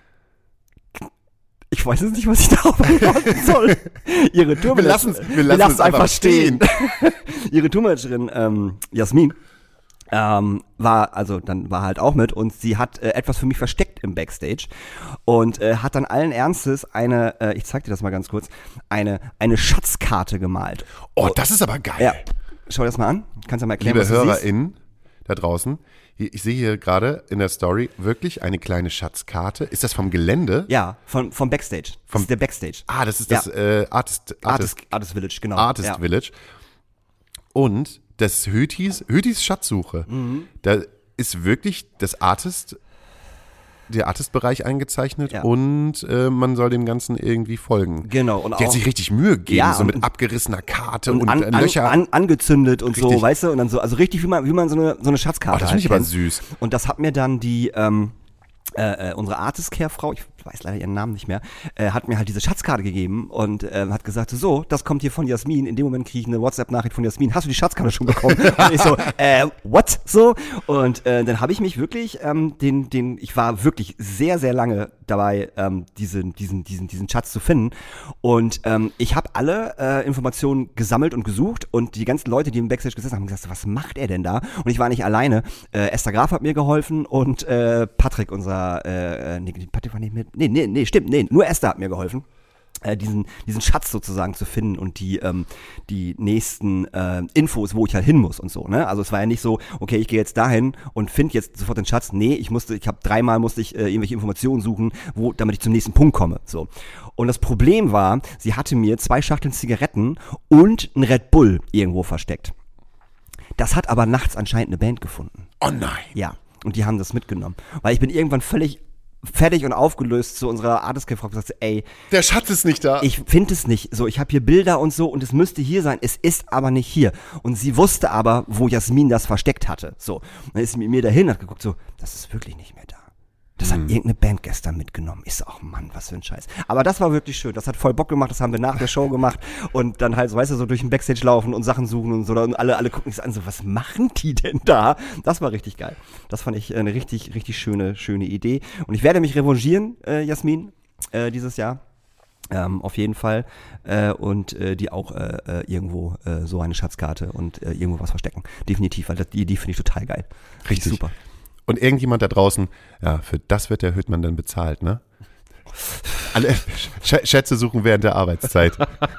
Ich weiß jetzt nicht, was ich darauf antworten soll. Ihre Tourmanagerin, wir lassen es einfach stehen. Ihre Tourmanagerin Jasmin war halt auch mit und sie hat etwas für mich versteckt im Backstage und hat dann allen Ernstes ich zeig dir das mal ganz kurz, eine Schatzkarte gemalt. Oh, das ist aber geil. Ja. Schau dir das mal an. Kannst du mal erklären, Liebe was du HörerInnen da draußen, ich sehe hier gerade in der Story wirklich eine kleine Schatzkarte. Ist das vom Gelände? Ja, vom Backstage. Das ist der Backstage. Das ist das Artist Village, genau. Artist Village. Und das Hötis Schatzsuche. Da ist wirklich der Artist-Bereich eingezeichnet und man soll dem Ganzen irgendwie folgen. Genau. Und die hat sich richtig Mühe gegeben, so mit abgerissener Karte und Löcher. Angezündet und richtig. So, weißt du? Und dann so, also richtig, wie man so eine Schatzkarte das finde ich aber süß. Und das hat mir dann die unsere Artist-Care-Frau, ich weiß leider ihren Namen nicht mehr, hat mir halt diese Schatzkarte gegeben und hat gesagt, so, das kommt hier von Jasmin. In dem Moment kriege ich eine WhatsApp-Nachricht von Jasmin, hast du die Schatzkarte schon bekommen? Und ich so, what? So. Und dann habe ich mich wirklich, ich war wirklich sehr, sehr lange dabei, diesen Schatz zu finden. Und ich habe alle Informationen gesammelt und gesucht und die ganzen Leute, die im Backstage gesessen haben, haben gesagt, was macht er denn da? Und ich war nicht alleine. Esther Graf hat mir geholfen und Patrick, Patrick war nicht mit. Nee, stimmt, nur Esther hat mir geholfen, diesen Schatz sozusagen zu finden und die nächsten Infos, wo ich halt hin muss und so, ne? Also es war ja nicht so, okay, ich gehe jetzt dahin und finde jetzt sofort den Schatz. Nee, dreimal musste ich irgendwelche Informationen suchen, damit ich zum nächsten Punkt komme, so. Und das Problem war, sie hatte mir 2 Schachteln Zigaretten und ein Red Bull irgendwo versteckt. Das hat aber nachts anscheinend eine Band gefunden. Oh nein. Ja. Und die haben das mitgenommen. Weil ich bin irgendwann völlig fertig und aufgelöst zu unserer Artist-Care-Frau und gesagt, ey, der Schatz ist nicht da. Ich finde es nicht. So, ich habe hier Bilder und so und es müsste hier sein. Es ist aber nicht hier. Und sie wusste aber, wo Jasmin das versteckt hatte. So. Und dann ist sie mit mir dahin und hat geguckt, so, das ist wirklich nicht mehr da. Das hat irgendeine Band gestern mitgenommen. Ich so, ach Mann, was für ein Scheiß. Aber das war wirklich schön. Das hat voll Bock gemacht. Das haben wir nach der Show gemacht. Und dann halt, so, weißt du, so durch den Backstage laufen und Sachen suchen und so. Und alle gucken sich an, so, was machen die denn da? Das war richtig geil. Das fand ich eine richtig, richtig schöne Idee. Und ich werde mich revanchieren, Jasmin, dieses Jahr. Auf jeden Fall. Und die auch irgendwo so eine Schatzkarte und irgendwo was verstecken. Definitiv, weil die Idee finde ich total geil. Richtig. Super. Und irgendjemand da draußen, ja, für das wird der Hüttmann dann bezahlt, ne? Alle Schätze suchen während der Arbeitszeit.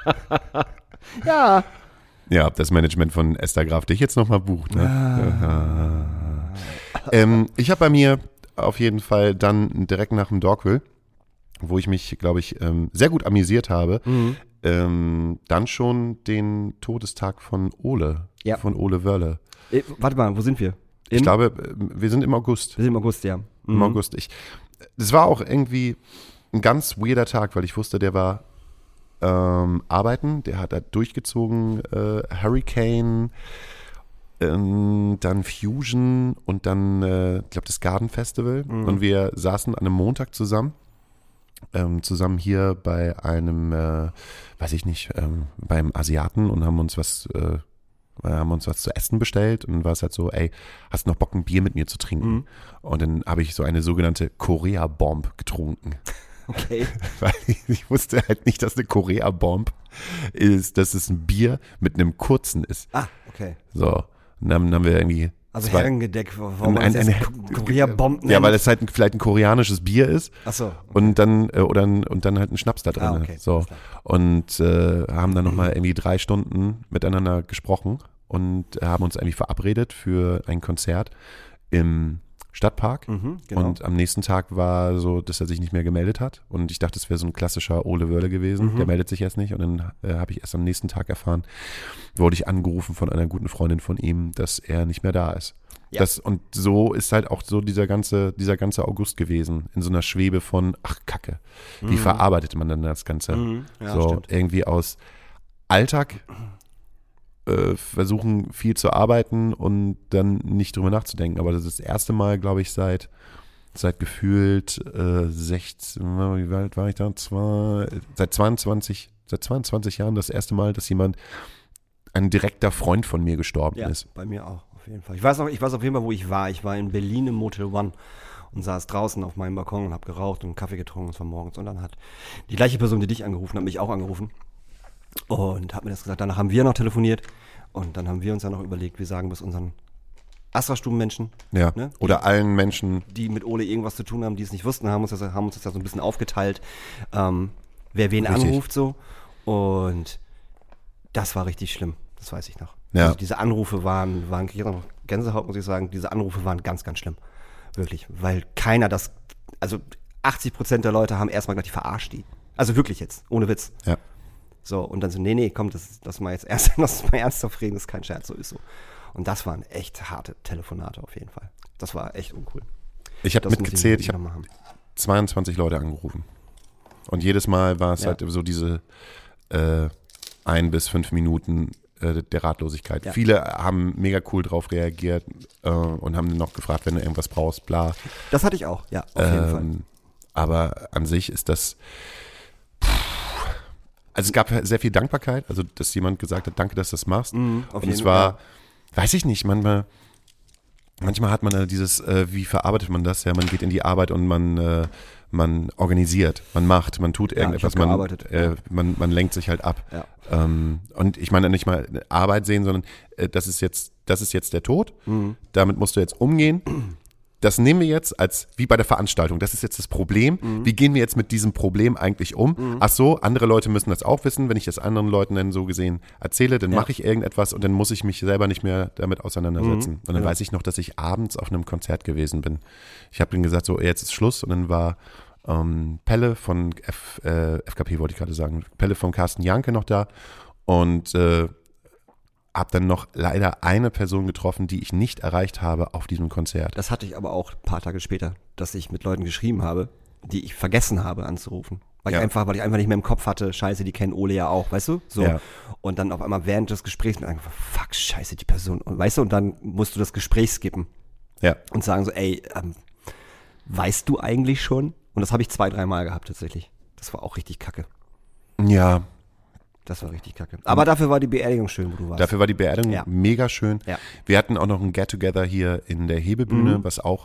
Ja. Ja, ob das Management von Esther Graf dich jetzt nochmal bucht, ne? Ich habe bei mir auf jeden Fall dann direkt nach dem Dogville, wo ich mich, glaube ich, sehr gut amüsiert habe, dann schon den Todestag von Ole, von Ole Wörle. Warte mal, wo sind wir? Ich glaube, wir sind im August. Wir sind im August, ja. Im August. Das war auch irgendwie ein ganz weirder Tag, weil ich wusste, der war arbeiten, der hat da durchgezogen, Hurricane, dann Fusion und dann, ich glaube, das Garden Festival. Und wir saßen an einem Montag zusammen hier bei einem, weiß ich nicht, beim Asiaten und haben uns was zu essen bestellt und dann war es halt so, ey, hast du noch Bock, ein Bier mit mir zu trinken? Und dann habe ich so eine sogenannte Korea-Bomb getrunken. Okay. Weil ich wusste halt nicht, dass eine Korea-Bomb ist, dass es ein Bier mit einem kurzen ist. Ah, okay. So, und dann haben wir irgendwie also Herrengedeck, warum man das Korea-Bomb nennt? Ja, weil es halt vielleicht ein koreanisches Bier ist. Ach so. Okay. Und dann halt ein Schnaps da drin. Ah, okay. So. Und haben dann nochmal irgendwie 3 Stunden miteinander gesprochen und haben uns eigentlich verabredet für ein Konzert im Stadtpark. Genau. Und am nächsten Tag war so, dass er sich nicht mehr gemeldet hat. Und ich dachte, es wäre so ein klassischer Ole Wörle gewesen. Der meldet sich erst nicht. Und dann habe ich erst am nächsten Tag erfahren, wurde ich angerufen von einer guten Freundin von ihm, dass er nicht mehr da ist. Ja. Und so ist halt auch so dieser ganze August gewesen. In so einer Schwebe von, ach Kacke. Wie verarbeitet man dann das Ganze? Ja, so stimmt. irgendwie aus Alltag versuchen viel zu arbeiten und dann nicht drüber nachzudenken. Aber das ist das erste Mal, glaube ich, seit gefühlt 16, wie alt war ich da? Seit 22 Jahren das erste Mal, dass jemand, ein direkter Freund von mir gestorben ist. Ja, bei mir auch, auf jeden Fall. Ich weiß auf jeden Fall, wo ich war. Ich war in Berlin im Motel One und saß draußen auf meinem Balkon und habe geraucht und einen Kaffee getrunken, es war morgens. Und dann hat die gleiche Person, die dich angerufen hat, mich auch angerufen. Und hat mir das gesagt. Danach haben wir noch telefoniert und dann haben wir uns ja noch überlegt, wir sagen bis unseren Astra-Stuben-Menschen. Ja, ne? Oder allen Menschen, die mit Ole irgendwas zu tun haben, die es nicht wussten, haben uns das ja so ein bisschen aufgeteilt, wer wen Richtig. anruft so. Und das war richtig schlimm, das weiß ich noch. Ja. Also diese Anrufe waren, ich hatte noch Gänsehaut, muss ich sagen, diese Anrufe waren ganz, ganz schlimm. Wirklich, weil keiner also 80% der Leute haben erstmal gleich verarscht die. Also wirklich jetzt, ohne Witz. Ja. So, und dann so, nee, komm, das mal jetzt ernsthaft reden, das ist kein Scherz, so ist so. Und das waren echt harte Telefonate auf jeden Fall. Das war echt uncool. Ich habe mitgezählt, ich habe 22 Leute angerufen. Und jedes Mal war es halt so diese 1 bis 5 Minuten der Ratlosigkeit. Ja. Viele haben mega cool drauf reagiert und haben noch gefragt, wenn du irgendwas brauchst, bla. Das hatte ich auch, ja, auf jeden Fall. Aber an sich ist das. Also es gab sehr viel Dankbarkeit, also dass jemand gesagt hat, danke, dass du das machst. auf Und jeden es war, Fall. weiß ich nicht, manchmal hat man dieses, wie verarbeitet man das? Ja, man geht in die Arbeit und man organisiert, man macht, man tut irgendetwas, ich hab gearbeitet. man lenkt sich halt ab. Ja. Und ich meine nicht mal Arbeit sehen, sondern das ist jetzt der Tod, damit musst du jetzt umgehen. Das nehmen wir jetzt als, wie bei der Veranstaltung, das ist jetzt das Problem. Wie gehen wir jetzt mit diesem Problem eigentlich um? Ach so, andere Leute müssen das auch wissen. Wenn ich das anderen Leuten dann so gesehen erzähle, dann mache ich irgendetwas und dann muss ich mich selber nicht mehr damit auseinandersetzen. Und dann weiß ich noch, dass ich abends auf einem Konzert gewesen bin. Ich habe dann gesagt, so jetzt ist Schluss. Und dann war Pelle von FKP, wollte ich gerade sagen, Pelle von Carsten Janke noch da und habe dann noch leider eine Person getroffen, die ich nicht erreicht habe auf diesem Konzert. Das hatte ich aber auch ein paar Tage später, dass ich mit Leuten geschrieben habe, die ich vergessen habe anzurufen. Weil ich einfach nicht mehr im Kopf hatte, scheiße, die kennen Ole ja auch, weißt du? So. Ja. Und dann auf einmal während des Gesprächs einfach, fuck, scheiße, die Person. Und weißt du, und dann musst du das Gespräch skippen. Ja. Und sagen so, ey, weißt du eigentlich schon? Und das habe ich 2-3 Mal gehabt tatsächlich. Das war auch richtig kacke. Ja. Das war richtig kacke. Aber dafür war die Beerdigung schön, wo du warst. Dafür war die Beerdigung mega schön. Ja. Wir hatten auch noch ein Get-Together hier in der Hebebühne, was auch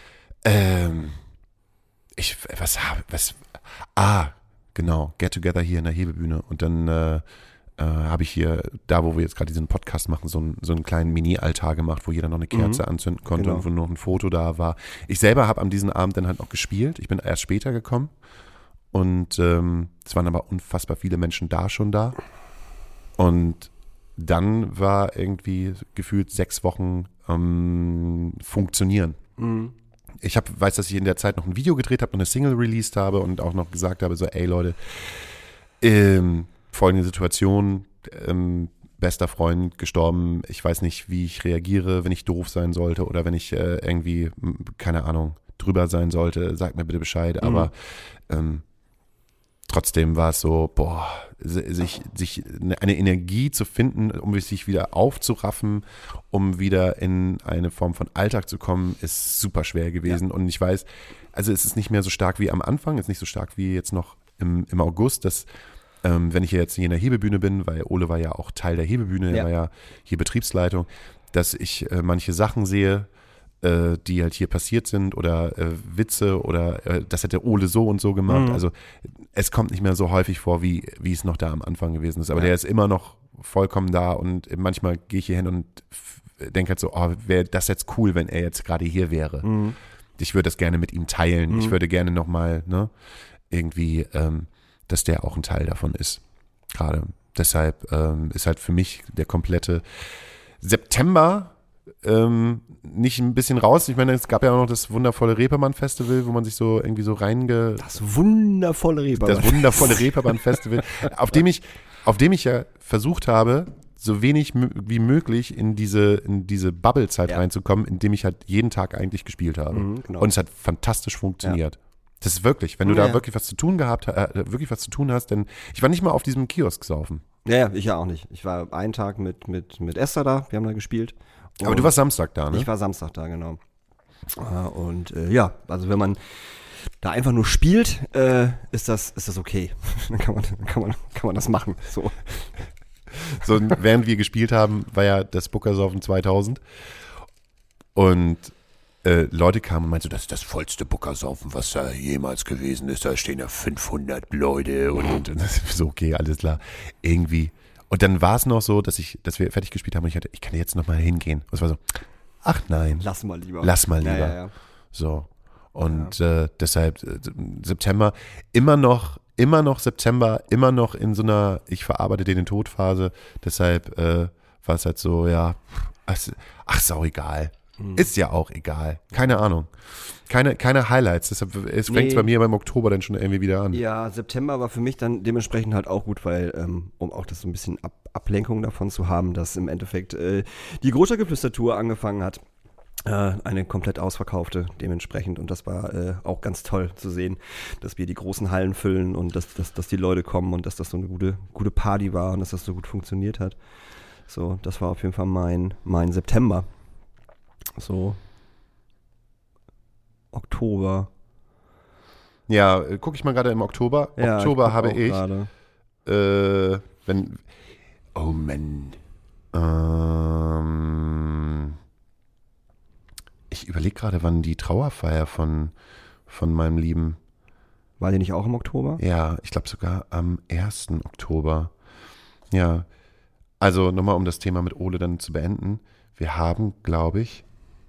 genau, Get-Together hier in der Hebebühne. Und dann habe ich hier, da wo wir jetzt gerade diesen Podcast machen, so einen kleinen Mini-Altar gemacht, wo jeder noch eine Kerze anzünden konnte und wo noch ein Foto da war. Ich selber habe an diesem Abend dann halt noch gespielt. Ich bin erst später gekommen. Und es waren aber unfassbar viele Menschen schon da. Und dann war irgendwie gefühlt 6 Wochen funktionieren. Ich weiß, dass ich in der Zeit noch ein Video gedreht habe, noch eine Single released habe und auch noch gesagt habe, so ey Leute, folgende Situation, bester Freund gestorben, ich weiß nicht, wie ich reagiere, wenn ich doof sein sollte oder wenn ich irgendwie, keine Ahnung, drüber sein sollte, sagt mir bitte Bescheid, aber trotzdem war es so, sich eine Energie zu finden, um sich wieder aufzuraffen, um wieder in eine Form von Alltag zu kommen, ist super schwer gewesen. Ja. Und ich weiß, also es ist nicht mehr so stark wie am Anfang, es ist nicht so stark wie jetzt noch im August, dass wenn ich jetzt hier in der Hebebühne bin, weil Ole war ja auch Teil der Hebebühne, er war ja hier Betriebsleitung, dass ich manche Sachen sehe, die halt hier passiert sind oder Witze oder das hätte Ole so und so gemacht. Also es kommt nicht mehr so häufig vor, wie es noch da am Anfang gewesen ist. Aber der ist immer noch vollkommen da und manchmal gehe ich hier hin und denke halt so, wäre das jetzt cool, wenn er jetzt gerade hier wäre. Ich würde das gerne mit ihm teilen. Ich würde gerne nochmal irgendwie, dass der auch ein Teil davon ist. Gerade. Deshalb ist halt für mich der komplette September nicht ein bisschen raus. Ich meine, es gab ja auch noch das wundervolle Reeperbahn-Festival, wo man sich so irgendwie so Das wundervolle Reeperbahn-Festival, auf dem ich ja versucht habe, so wenig wie möglich in diese Bubble-Zeit reinzukommen, indem ich halt jeden Tag eigentlich gespielt habe. Genau. Und es hat fantastisch funktioniert. Ja. Das ist wirklich, wenn du da wirklich was zu tun hast, denn ich war nicht mal auf diesem Kiosk saufen. Ja, ich ja auch nicht. Ich war einen Tag mit Esther da, wir haben da gespielt. Aber du warst Samstag da, ne? Ich war Samstag da, genau. Und also wenn man da einfach nur spielt, ist das okay. Dann kann man das machen. So, während wir gespielt haben, war ja das Bookersaufen 2000 und Leute kamen und meinten so, das ist das vollste Bookersaufen, was da jemals gewesen ist. Da stehen ja 500 Leute und das ist so, okay, alles klar. Irgendwie. Und dann war es noch so, dass wir fertig gespielt haben und ich kann jetzt noch mal hingehen. Und es war so, ach nein. Lass mal lieber. Ja. So. Und deshalb September, immer noch September, immer noch in so einer ich verarbeite den Tod-Phase. Deshalb war es halt so, ja, ach, ist auch egal. Ist ja auch egal. Keine Ahnung. Keine Highlights. Deshalb fängt es bei mir beim Oktober dann schon irgendwie wieder an. Ja, September war für mich dann dementsprechend halt auch gut, weil, um auch das so ein bisschen Ablenkung davon zu haben, dass im Endeffekt die Großstadtgeflüster-Tour angefangen hat. Eine komplett ausverkaufte dementsprechend. Und das war auch ganz toll zu sehen, dass wir die großen Hallen füllen und dass die Leute kommen und dass das so eine gute Party war und dass das so gut funktioniert hat. So, das war auf jeden Fall mein September. So Oktober. Ja, gucke ich mal gerade im Oktober. Ja, Oktober guck habe auch ich, gerade. oh Mann. Ich überlege gerade, wann die Trauerfeier von meinem Lieben. War die nicht auch im Oktober? Ja, ich glaube sogar am 1. Oktober. Ja, also nochmal, um das Thema mit Ole dann zu beenden. Wir haben, glaube ich,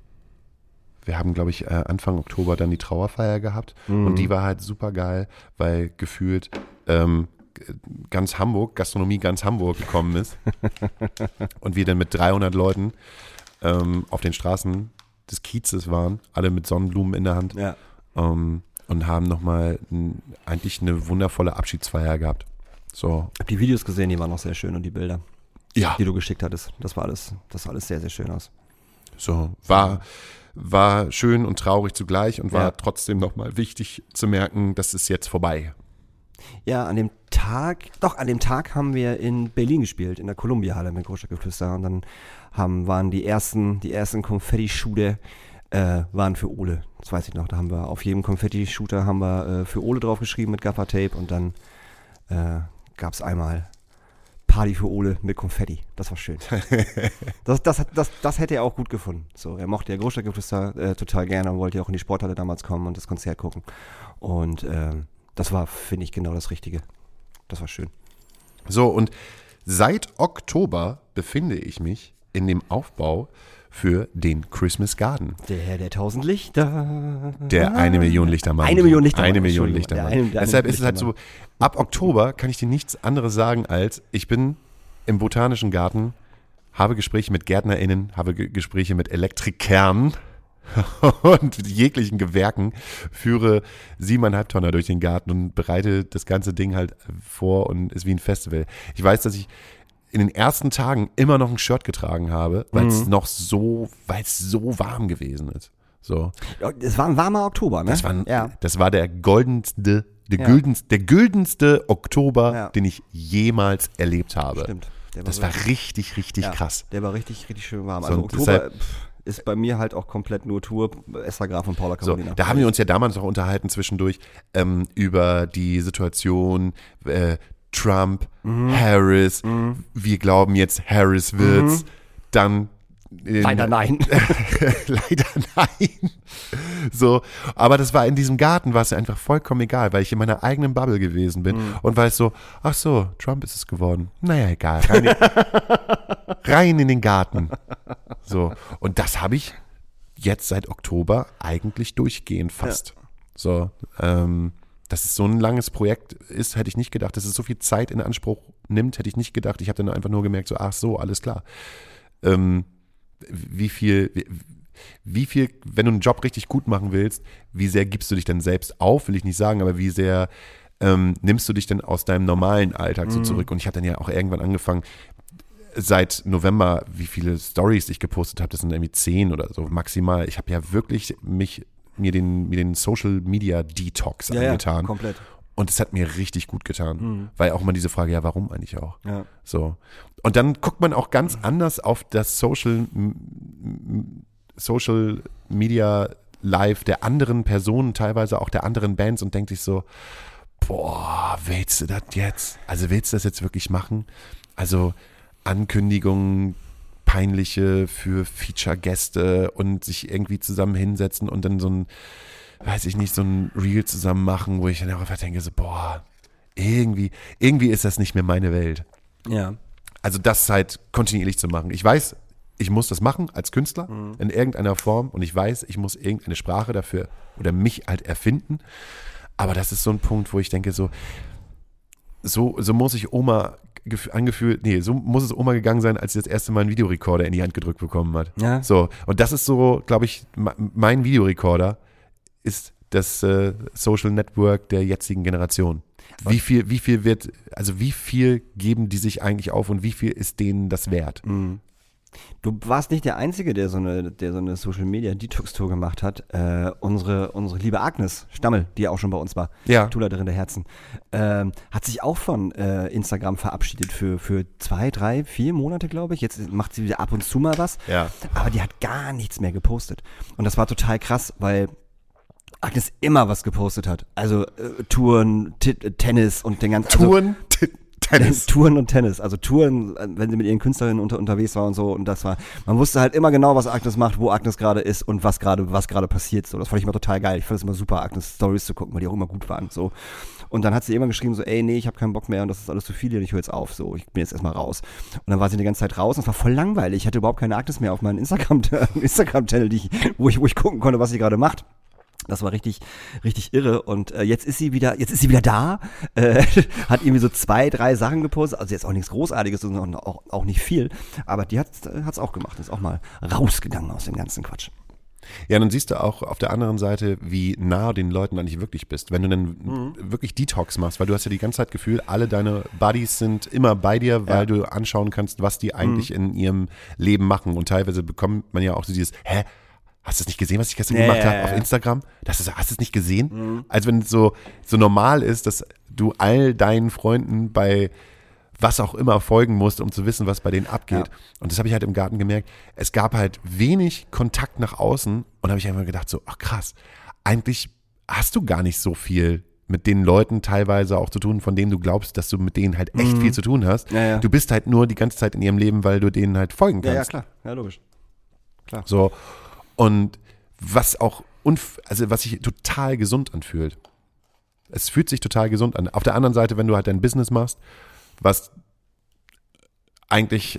Anfang Oktober dann die Trauerfeier gehabt. Und die war halt super geil, weil gefühlt ganz Hamburg, Gastronomie ganz Hamburg gekommen ist. Und wir dann mit 300 Leuten auf den Straßen des Kiezes waren, alle mit Sonnenblumen in der Hand. Ja. Und haben nochmal eigentlich eine wundervolle Abschiedsfeier gehabt. So. Ich habe die Videos gesehen, die waren noch sehr schön und die Bilder, Ja. die du geschickt hattest. Das sah alles sehr, sehr schön aus. So, war schön und traurig zugleich und war trotzdem nochmal wichtig zu merken, das ist jetzt vorbei. Ja, an dem Tag haben wir in Berlin gespielt, in der Columbia-Halle mit Großstadtgeflüster. Und dann waren die ersten Konfetti-Shooter waren für Ole. Das weiß ich noch. Da haben wir auf jedem Konfetti-Shooter für Ole draufgeschrieben mit Gaffer-Tape und dann gab es einmal Party für Ole mit Konfetti. Das war schön. Das hätte er auch gut gefunden. So, er mochte ja Großstadtgeflüster total gerne und wollte ja auch in die Sporthalle damals kommen und das Konzert gucken. Und das war, finde ich, genau das Richtige. Das war schön. So, und seit Oktober befinde ich mich in dem Aufbau für den Christmas Garden. Der Herr der 1000 Lichter. Der 1 Million Lichtermann. 1 Million Lichtermann. 1 Million Entschuldigung, Lichtermann. der Deshalb ist es halt so, ab Oktober kann ich dir nichts anderes sagen als, ich bin im Botanischen Garten, habe Gespräche mit GärtnerInnen, habe Gespräche mit Elektrikern und jeglichen Gewerken, führe 7,5 Tonner durch den Garten und bereite das ganze Ding halt vor und ist wie ein Festival. Ich weiß, dass ich in den ersten Tagen immer noch ein Shirt getragen habe, weil es so warm gewesen ist. So. Ja, es war ein warmer Oktober, ne? Das war der güldenste Oktober, den ich jemals erlebt habe. Stimmt. Das war richtig, richtig krass. Der war richtig, richtig schön warm. So, Also und Oktober ist bei mir halt auch komplett nur Tour, Esther Graf und Paula So, Carolina. da haben wir uns ja damals auch unterhalten zwischendurch über die Situation Trump, Harris, wir glauben jetzt, Harris wird's, dann Leider nein. leider nein. So, aber das war in diesem Garten, war es ja einfach vollkommen egal, weil ich in meiner eigenen Bubble gewesen bin und weiß so, ach so, Trump ist es geworden. Naja, egal, rein in den Garten. So, und das habe ich jetzt seit Oktober eigentlich durchgehend fast. So, dass es so ein langes Projekt ist, hätte ich nicht gedacht. Dass es so viel Zeit in Anspruch nimmt, hätte ich nicht gedacht. Ich habe dann einfach nur gemerkt, so, ach so, alles klar. Wie viel, wenn du einen Job richtig gut machen willst, wie sehr gibst du dich denn selbst auf, will ich nicht sagen, aber wie sehr nimmst du dich denn aus deinem normalen Alltag so zurück? Und ich habe dann ja auch irgendwann angefangen, seit November, wie viele Stories ich gepostet habe, das sind irgendwie 10 oder so maximal. Ich habe ja wirklich mir den Social Media Detox angetan. Ja, komplett. Und es hat mir richtig gut getan. Weil auch immer diese Frage, ja, warum eigentlich auch? Ja. So. Und dann guckt man auch ganz anders auf das Social Media Live der anderen Personen, teilweise auch der anderen Bands und denkt sich so, boah, willst du das jetzt? Also willst du das jetzt wirklich machen? Also Ankündigungen, peinliche für Feature-Gäste und sich irgendwie zusammen hinsetzen und dann so ein Reel zusammen machen, wo ich dann auch einfach denke, so, boah, irgendwie ist das nicht mehr meine Welt. Ja. Also das halt kontinuierlich zu machen. Ich weiß, ich muss das machen als Künstler in irgendeiner Form und ich weiß, ich muss irgendeine Sprache dafür oder mich halt erfinden. Aber das ist so ein Punkt, wo ich denke, so muss ich so muss es Oma gegangen sein, als sie das erste Mal einen Videorekorder in die Hand gedrückt bekommen hat. Ja. So, und das ist so, glaube ich, mein Videorekorder ist das Social Network der jetzigen Generation. Wie viel geben die sich eigentlich auf und wie viel ist denen das wert? Du warst nicht der Einzige, der so eine Social-Media-Detox-Tour gemacht hat. Unsere liebe Agnes Stammel, die ja auch schon bei uns war, Ja. Tourleiterin der Herzen, hat sich auch von Instagram verabschiedet für 2, 3, 4 Monate, glaube ich. Jetzt macht sie wieder ab und zu mal was. Ja. Aber die hat gar nichts mehr gepostet. Und das war total krass, weil Agnes immer was gepostet hat. Also Touren, Tennis und den ganzen... Touren, Tennis. Touren und Tennis, also Touren, wenn sie mit ihren Künstlerinnen unterwegs war und so, und das war, man wusste halt immer genau, was Agnes macht, wo Agnes gerade ist und was gerade passiert, so. Das fand ich immer total geil. Ich fand es immer super, Agnes Stories zu gucken, weil die auch immer gut waren, so. Und dann hat sie immer geschrieben so, ey, nee, ich habe keinen Bock mehr und das ist alles zu viel und ich höre jetzt auf, so, ich bin jetzt erstmal raus. Und dann war sie die ganze Zeit raus und es war voll langweilig. Ich hatte überhaupt keine Agnes mehr auf meinem Instagram-Channel, wo ich gucken konnte, was sie gerade macht. Das war richtig, richtig irre. Und jetzt ist sie wieder da, hat irgendwie so 2, 3 Sachen gepostet, also jetzt auch nichts Großartiges und auch nicht viel, aber die hat's auch gemacht, ist auch mal rausgegangen aus dem ganzen Quatsch. Ja, dann siehst du auch auf der anderen Seite, wie nah du den Leuten eigentlich wirklich bist. Wenn du dann wirklich Detox machst, weil du hast ja die ganze Zeit Gefühl, alle deine Buddies sind immer bei dir, weil du anschauen kannst, was die eigentlich in ihrem Leben machen. Und teilweise bekommt man ja auch so dieses, hast du es nicht gesehen, was ich gestern gemacht habe auf Instagram? Hast du es nicht gesehen? Also wenn es so normal ist, dass du all deinen Freunden bei was auch immer folgen musst, um zu wissen, was bei denen abgeht. Ja. Und das habe ich halt im Garten gemerkt. Es gab halt wenig Kontakt nach außen und da habe ich einfach gedacht so, ach krass, eigentlich hast du gar nicht so viel mit den Leuten teilweise auch zu tun, von denen du glaubst, dass du mit denen halt echt viel zu tun hast. Ja. Du bist halt nur die ganze Zeit in ihrem Leben, weil du denen halt folgen kannst. Ja, klar. Ja, logisch. Klar. So. Und was sich total gesund anfühlt. Es fühlt sich total gesund an. Auf der anderen Seite, wenn du halt dein Business machst, was eigentlich,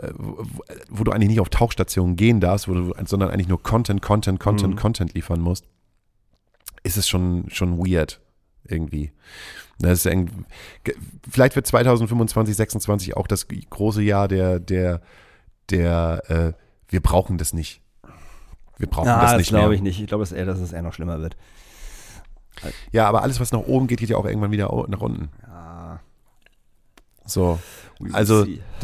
wo du eigentlich nicht auf Tauchstationen gehen darfst, sondern eigentlich nur Content liefern musst, ist es schon weird irgendwie. Das ist vielleicht wird 2025, 2026 auch das große Jahr der wir brauchen das nicht. Wir brauchen das nicht mehr. Das glaube ich nicht. Ich glaube, dass es eher noch schlimmer wird. Ja, aber alles, was nach oben geht, geht ja auch irgendwann wieder nach unten. Ja. So, also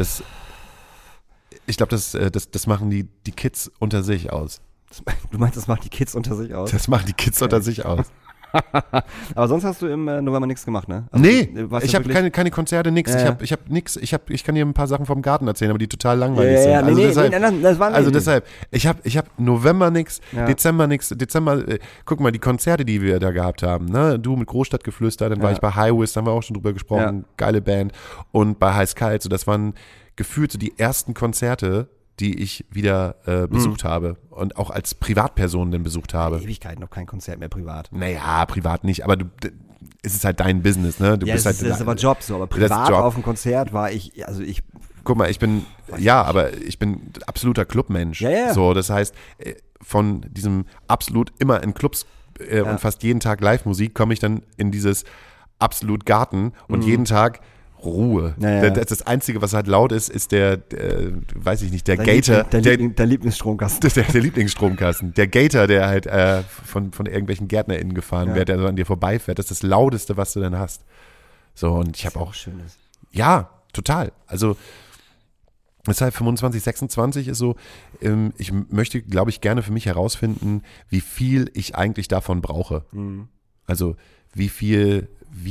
ich glaube, das machen die Kids unter sich aus. Du meinst, das macht die Kids unter sich aus? Das machen die Kids unter sich aus. Aber sonst hast du im November nichts gemacht, ne? Also, nee, ich habe keine Konzerte, nix. Ja. Ich habe nix. Ich kann dir ein paar Sachen vom Garten erzählen, aber die total langweilig sind. Also deshalb, ich hab November nix, Ja. Dezember nix. Guck mal, die Konzerte, die wir da gehabt haben, ne? Du mit Großstadtgeflüster, dann war ich bei Highways, da haben wir auch schon drüber gesprochen, geile Band. Und bei Heiß Kalt, so das waren gefühlt so die ersten Konzerte, die ich wieder besucht habe und auch als Privatperson dann besucht habe. Ewigkeiten noch kein Konzert mehr privat. Naja, privat nicht, aber es ist halt dein Business, ne? Du bist das halt, ist aber Job so, aber privat Job. auf dem Konzert war ich. Guck mal, ich bin absoluter Clubmensch. Ja. So, das heißt, von diesem absolut immer in Clubs und fast jeden Tag Live-Musik komme ich dann in dieses absolut Garten und jeden Tag Ruhe. Ja. Das Einzige, was halt laut ist der weiß ich nicht, der Gator. Der Lieblingsstromkasten. Der Lieblingsstromkasten. Der Gator, der halt von irgendwelchen GärtnerInnen gefahren wird, der so an dir vorbeifährt. Das ist das Lauteste, was du dann hast. So, und ich habe auch Schönes. Ja, total. Also deshalb 25, 26 ist so, ich möchte, glaube ich, gerne für mich herausfinden, wie viel ich eigentlich davon brauche. Also wie viel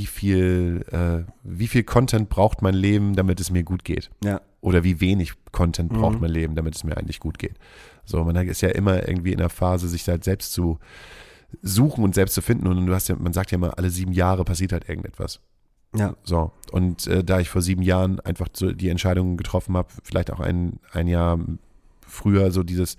Content braucht mein Leben, damit es mir gut geht? Ja. Oder wie wenig Content braucht mein Leben, damit es mir eigentlich gut geht? So, man ist ja immer irgendwie in der Phase, sich halt selbst zu suchen und selbst zu finden. Und man sagt ja immer, alle 7 Jahre passiert halt irgendetwas. Ja. So, und da ich vor 7 Jahren einfach so die Entscheidung getroffen habe, vielleicht auch ein Jahr früher, so dieses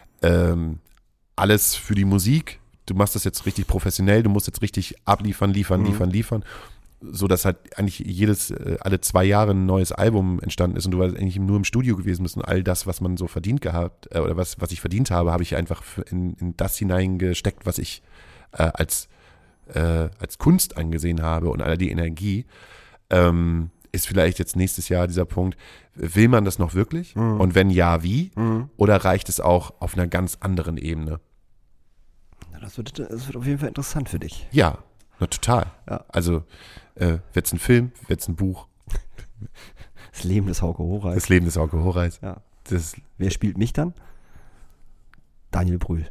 alles für die Musik, du machst das jetzt richtig professionell, du musst jetzt richtig abliefern, liefern, so dass halt eigentlich alle 2 Jahre ein neues Album entstanden ist und du warst eigentlich nur im Studio gewesen bist und all das, was man so verdient gehabt, oder was ich verdient habe, habe ich einfach in das hineingesteckt, was ich als Kunst angesehen habe und all die Energie, ist vielleicht jetzt nächstes Jahr dieser Punkt, will man das noch wirklich? Und wenn ja, wie? Oder reicht es auch auf einer ganz anderen Ebene? Das wird auf jeden Fall interessant für dich. Ja, na, total. Ja. Also wird's ein Film, wird's ein Buch? Das Leben des Hauke Horeis. Das Leben des Hauke Horeis. Ja. Wer spielt mich dann? Daniel Brühl.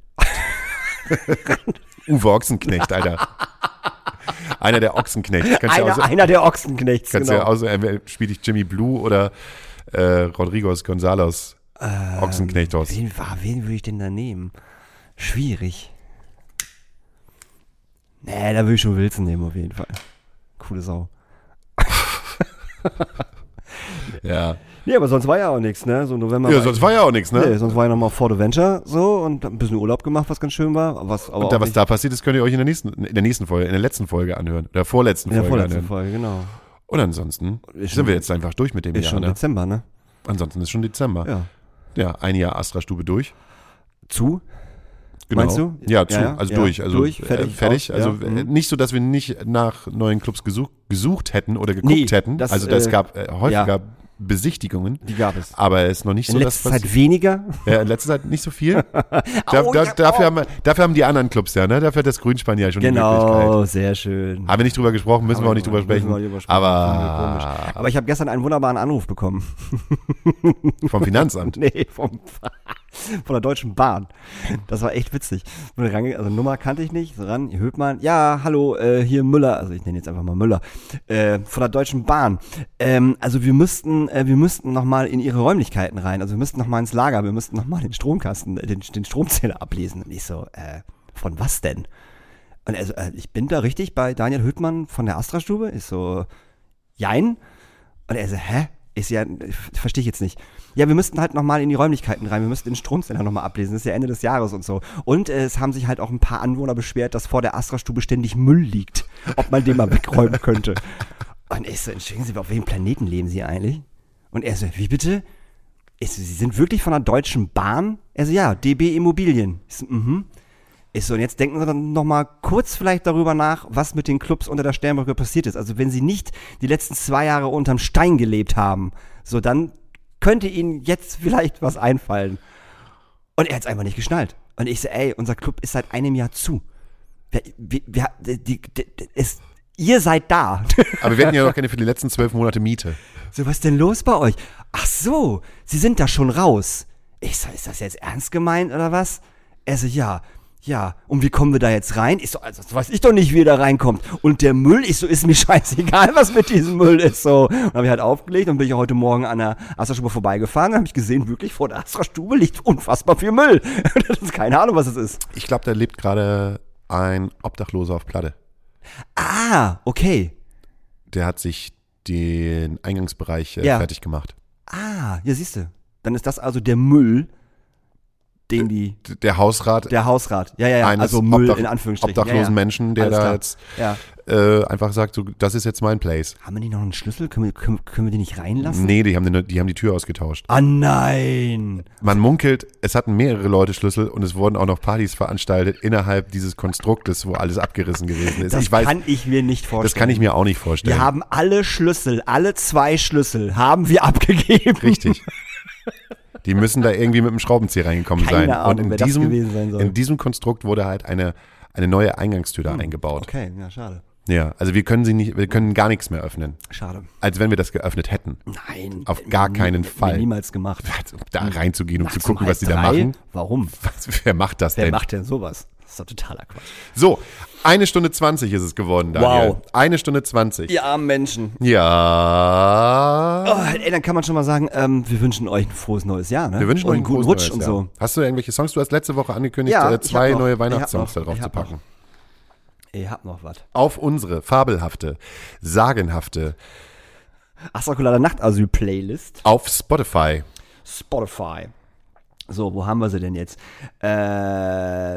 Uwe Ochsenknecht, Alter. Einer der Ochsenknechts. Einer der Ochsenknechts, Kannst genau. ja auch so, spiele ich Jimmy Blue oder Rodriguez González Ochsenknecht aus. Wen würde ich denn da nehmen? Schwierig. Nee, da würde ich schon Wilson nehmen auf jeden Fall. Coole Sau. Ja. Nee, aber sonst war ja auch nichts, ne? So November. Ja, sonst war ja auch nichts, ne? Nee, sonst war ja nochmal Fort Adventure so und ein bisschen Urlaub gemacht, was ganz schön war. Was da passiert ist, könnt ihr euch in der letzten Folge anhören. Oder vorletzten Folge anhören. In der vorletzten Folge, genau. Und ansonsten sind wir jetzt einfach durch mit dem ist Jahr, schon ne? Dezember, ne? Ansonsten ist schon Dezember. Ja. Ja, ein Jahr Astra-Stube durch. Zu? Genau. Meinst du? Ja, also durch. Also durch, fertig. Also nicht so, dass wir nicht nach neuen Clubs gesucht hätten oder geguckt hätten. Also es gab häufiger Besichtigungen. Die gab es. Aber es ist noch nicht so, dass in letzter Zeit weniger. Ja, in letzter Zeit nicht so viel. Dafür haben die anderen Clubs ja, ne? Dafür hat das Grünspann ja schon die Möglichkeit. Genau, sehr schön. Haben wir nicht drüber gesprochen, müssen wir auch nicht drüber sprechen. Aber ich habe gestern einen wunderbaren Anruf bekommen. Vom Finanzamt? Nee, von der Deutschen Bahn. Das war echt witzig. Also Nummer kannte ich nicht. So ran, Höpmann. Ja, hallo, hier Müller. Also ich nenne jetzt einfach mal Müller. Von der Deutschen Bahn. Also wir müssten noch mal in ihre Räumlichkeiten rein. Also wir müssten noch mal ins Lager. Wir müssten noch mal den Stromkasten, den Stromzähler ablesen. Und ich so, von was denn? Und also, ich bin da richtig bei Daniel Höpmann von der Astra-Stube. Ich so, jein. Und er so, hä? Ist ja, verstehe ich jetzt nicht. Ja, wir müssten halt nochmal in die Räumlichkeiten rein, wir müssten den Stromzähler nochmal ablesen, das ist ja Ende des Jahres und so. Und es haben sich halt auch ein paar Anwohner beschwert, dass vor der Astra-Stube ständig Müll liegt, ob man den mal wegräumen könnte. Und ich so, entschuldigen Sie, auf welchem Planeten leben Sie eigentlich? Und er so, wie bitte? Ich so, Sie sind wirklich von der Deutschen Bahn? Er so, ja, DB Immobilien. Ich so, Ich so, und jetzt denken Sie dann nochmal kurz vielleicht darüber nach, was mit den Clubs unter der Sternbrücke passiert ist. Also wenn Sie nicht die letzten 2 Jahre unterm Stein gelebt haben, so dann könnte Ihnen jetzt vielleicht was einfallen. Und er hat es einfach nicht geschnallt. Und ich so, ey, unser Club ist seit einem Jahr zu. Ihr seid da. Aber wir hatten ja noch keine für die letzten 12 Monate Miete. So, was ist denn los bei euch? Ach so, Sie sind da schon raus. Ich so, ist das jetzt ernst gemeint oder was? Er so, ja, und wie kommen wir da jetzt rein? Ich so, also das weiß ich doch nicht, wie ihr da reinkommt. Und der Müll, ich so, ist mir scheißegal, was mit diesem Müll ist. So. Und habe ich halt aufgelegt und bin ich heute Morgen an der Astra-Stube vorbeigefahren und habe ich gesehen, wirklich vor der Astra-Stube liegt unfassbar viel Müll. Das ist keine Ahnung, was es ist. Ich glaube, da lebt gerade ein Obdachloser auf Platte. Ah, okay. Der hat sich den Eingangsbereich fertig gemacht. Ah, ja, siehst du. Dann ist das also der Müll, den der Hausrat. Ja, also Müll in Anführungsstrichen. Obdachlosen Menschen, der alles da klar. jetzt einfach sagt, so, das ist jetzt mein Place. Haben wir nicht noch einen Schlüssel? Können wir die nicht reinlassen? Nee, die haben die Tür ausgetauscht. Ah, nein! Man munkelt, es hatten mehrere Leute Schlüssel und es wurden auch noch Partys veranstaltet innerhalb dieses Konstruktes, wo alles abgerissen gewesen ist. Kann ich mir nicht vorstellen. Das kann ich mir auch nicht vorstellen. Wir haben alle 2 Schlüssel haben wir abgegeben. Richtig. Die müssen da irgendwie mit dem Schraubenzieher reingekommen sein. Keine Ahnung, und wer das gewesen sein soll. In diesem Konstrukt wurde halt eine neue Eingangstür da eingebaut. Okay, ja, schade. Ja, also wir können gar nichts mehr öffnen. Schade. Als wenn wir das geöffnet hätten. Nein. Auf gar keinen Fall. Niemals gemacht. Da reinzugehen, um zu gucken, was die da 3? machen. Warum? Wer macht das denn? Wer macht denn sowas? Das ist doch totaler Quatsch. So, 1 Stunde 20 ist es geworden, Daniel. Wow. 1 Stunde 20. Die armen Menschen. Ja. Oh, ey, dann kann man schon mal sagen, wir wünschen euch ein frohes neues Jahr, ne? Wir wünschen euch einen guten Rutsch und so. Hast du irgendwelche Songs? Du hast letzte Woche angekündigt, Ja, 2 neue Weihnachtssongs da drauf zu packen. Ich hab noch was. Auf unsere fabelhafte, sagenhafte Astra-Colada Nachtasyl-Playlist. auf Spotify. So, wo haben wir sie denn jetzt? Ja,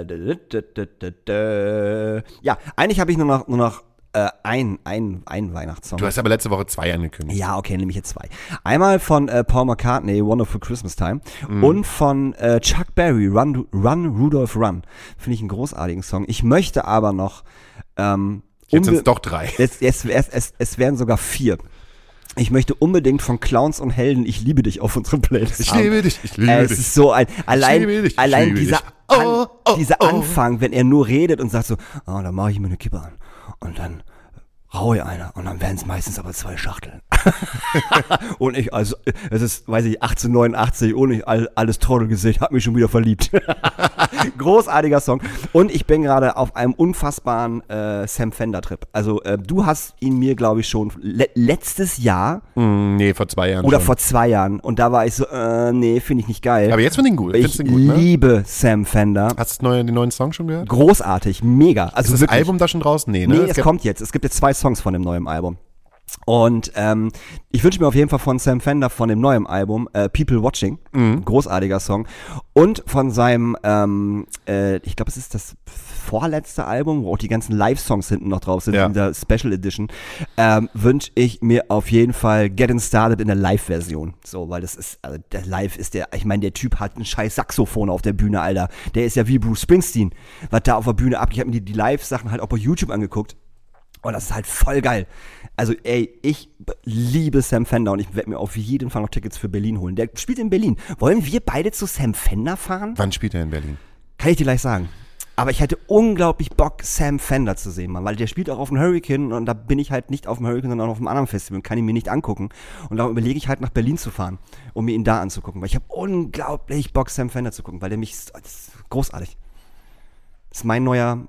eigentlich habe ich nur noch ein Weihnachtssong. Du hast aber letzte Woche 2 angekündigt. Ja, okay, nehme ich jetzt 2. Einmal von Paul McCartney, Wonderful Christmas Time, und von Chuck Berry, Run Rudolph Run. Finde ich einen großartigen Song. Ich möchte aber noch Jetzt sind es doch 3. Es wären sogar 4. Ich möchte unbedingt von Clowns und Helden Ich liebe dich auf unsere Playlist Ich haben. liebe dich, ich liebe dich. Es ist so ein, allein dieser Anfang, wenn er nur redet und sagt so, da mache ich mir eine Kippe an und dann rauche ich einer und dann wären es meistens aber 2 Schachteln. Und ich, also, es ist, weiß ich, 1889 und ich alles Trottelgesicht, hab mich schon wieder verliebt. Großartiger Song. Und ich bin gerade auf einem unfassbaren Sam Fender-Trip. Also, du hast ihn mir, glaube ich, schon letztes Jahr. Nee, vor 2 Jahren Oder schon. vor 2 Jahren. Und da war ich so, nee, finde ich nicht geil. Aber jetzt finde ich ihn gut. Ich Den gut, ne? liebe Sam Fender. Hast du den neuen Song schon gehört? Großartig, mega. Also Ist das wirklich. Album da schon draußen? Nee, ne? Nee, es kommt jetzt. Es gibt jetzt 2 Songs von dem neuen Album. Und ich wünsche mir auf jeden Fall von Sam Fender von dem neuen Album People Watching, großartiger Song. Und von seinem, ich glaube, es ist das vorletzte Album, wo auch die ganzen Live-Songs hinten noch drauf sind, Ja. in der Special Edition, wünsche ich mir auf jeden Fall Getting Started in der Live-Version. So, weil das ist, also der Live ist der, ich meine, der Typ hat ein scheiß Saxophon auf der Bühne, Alter. Der ist ja wie Bruce Springsteen, was da auf der Bühne abgeht. Ich habe mir die Live-Sachen halt auch bei YouTube angeguckt. Und das ist halt voll geil. Also ey, ich liebe Sam Fender und ich werde mir auf jeden Fall noch Tickets für Berlin holen. Der spielt in Berlin. Wollen wir beide zu Sam Fender fahren? Wann spielt er in Berlin? Kann ich dir gleich sagen. Aber ich hätte unglaublich Bock, Sam Fender zu sehen, Mann, weil der spielt auch auf dem Hurricane und da bin ich halt nicht auf dem Hurricane, sondern auf einem anderen Festival und kann ihn mir nicht angucken. Und darum überlege ich halt nach Berlin zu fahren, um mir ihn da anzugucken, weil ich habe unglaublich Bock, Sam Fender zu gucken, weil der mich, das ist großartig. Das ist mein neuer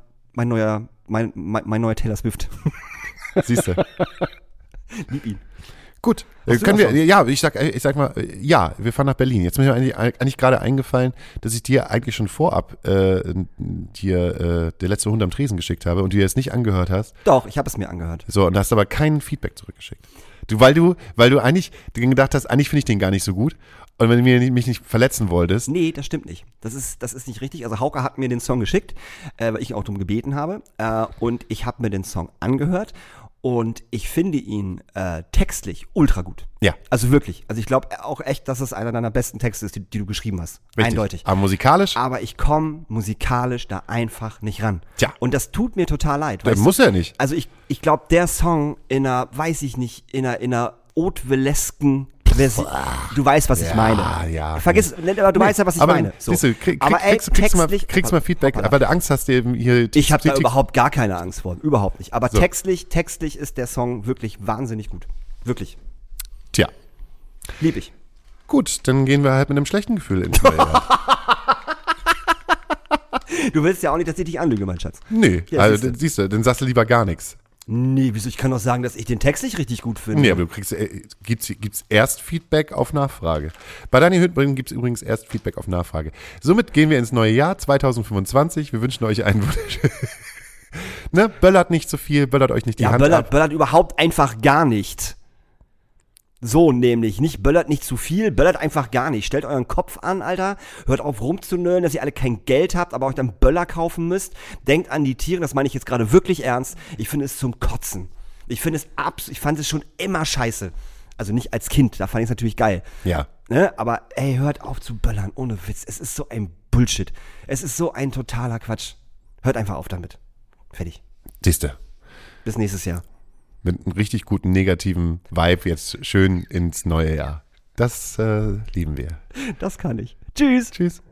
Taylor Swift. Siehst du. Lieb ihn. Gut, Hast du können noch wir, ja, ich sag mal, ja, wir fahren nach Berlin. Jetzt ist mir eigentlich gerade eingefallen, dass ich dir eigentlich schon vorab der letzte Hund am Tresen geschickt habe und du dir das nicht angehört hast. Doch, ich habe es mir angehört. So, und hast aber kein Feedback zurückgeschickt. Weil du eigentlich gedacht hast, eigentlich finde ich den gar nicht so gut. Und wenn du mich nicht verletzen wolltest. Nee, das stimmt nicht. Das ist nicht richtig. Also Hauke hat mir den Song geschickt, weil ich ihn auch darum gebeten habe. Und ich habe mir den Song angehört. Und ich finde ihn textlich ultra gut. Ja. Also wirklich. Also ich glaube auch echt, dass es einer deiner besten Texte ist, die du geschrieben hast. Richtig. Eindeutig. Aber musikalisch? Aber ich komme musikalisch da einfach nicht ran. Tja. Und das tut mir total leid. Das muss er nicht. Also ich glaube, der Song in einer, weiß ich nicht, in einer Haute-Velesken Version. Du weißt, was ich meine. Ja. Vergiss es, aber du weißt ja, was ich meine. So. Siehst du, kriegst mal Feedback, weil du Angst hast, eben hier. Ich habe da überhaupt gar keine Angst vor. Überhaupt nicht. Aber So. textlich ist der Song wirklich wahnsinnig gut. Wirklich. Tja. Lieb ich. Gut, dann gehen wir halt mit einem schlechten Gefühl ins neue Jahr. Du willst ja auch nicht, dass ich dich anlüge, mein Schatz. Nee, Ja, also siehst du, dann sagst du lieber gar nichts. Nee, wieso? Ich kann doch sagen, dass ich den Text nicht richtig gut finde. Nee, aber du kriegst, gibt's erst Feedback auf Nachfrage. Bei Daniel Hüttbring gibt es übrigens erst Feedback auf Nachfrage. Somit gehen wir ins neue Jahr 2025. Wir wünschen euch einen wunderschönen. Ne? Böllert nicht so viel, böllert euch nicht die Hand ab. Böllert überhaupt einfach gar nicht. So nämlich, böllert nicht zu viel, böllert einfach gar nicht. Stellt euren Kopf an, Alter. Hört auf rumzunölen, dass ihr alle kein Geld habt, aber euch dann Böller kaufen müsst. Denkt an die Tiere, das meine ich jetzt gerade wirklich ernst. Ich finde es zum Kotzen. Ich fand es schon immer scheiße. Also nicht als Kind, da fand ich es natürlich geil. Ja. Ne? Aber ey, hört auf zu böllern, ohne Witz. Es ist so ein Bullshit. Es ist so ein totaler Quatsch. Hört einfach auf damit. Fertig. Siehste. Bis nächstes Jahr. Mit einem richtig guten negativen Vibe jetzt schön ins neue Jahr. Das lieben wir. Das kann ich. Tschüss. Tschüss.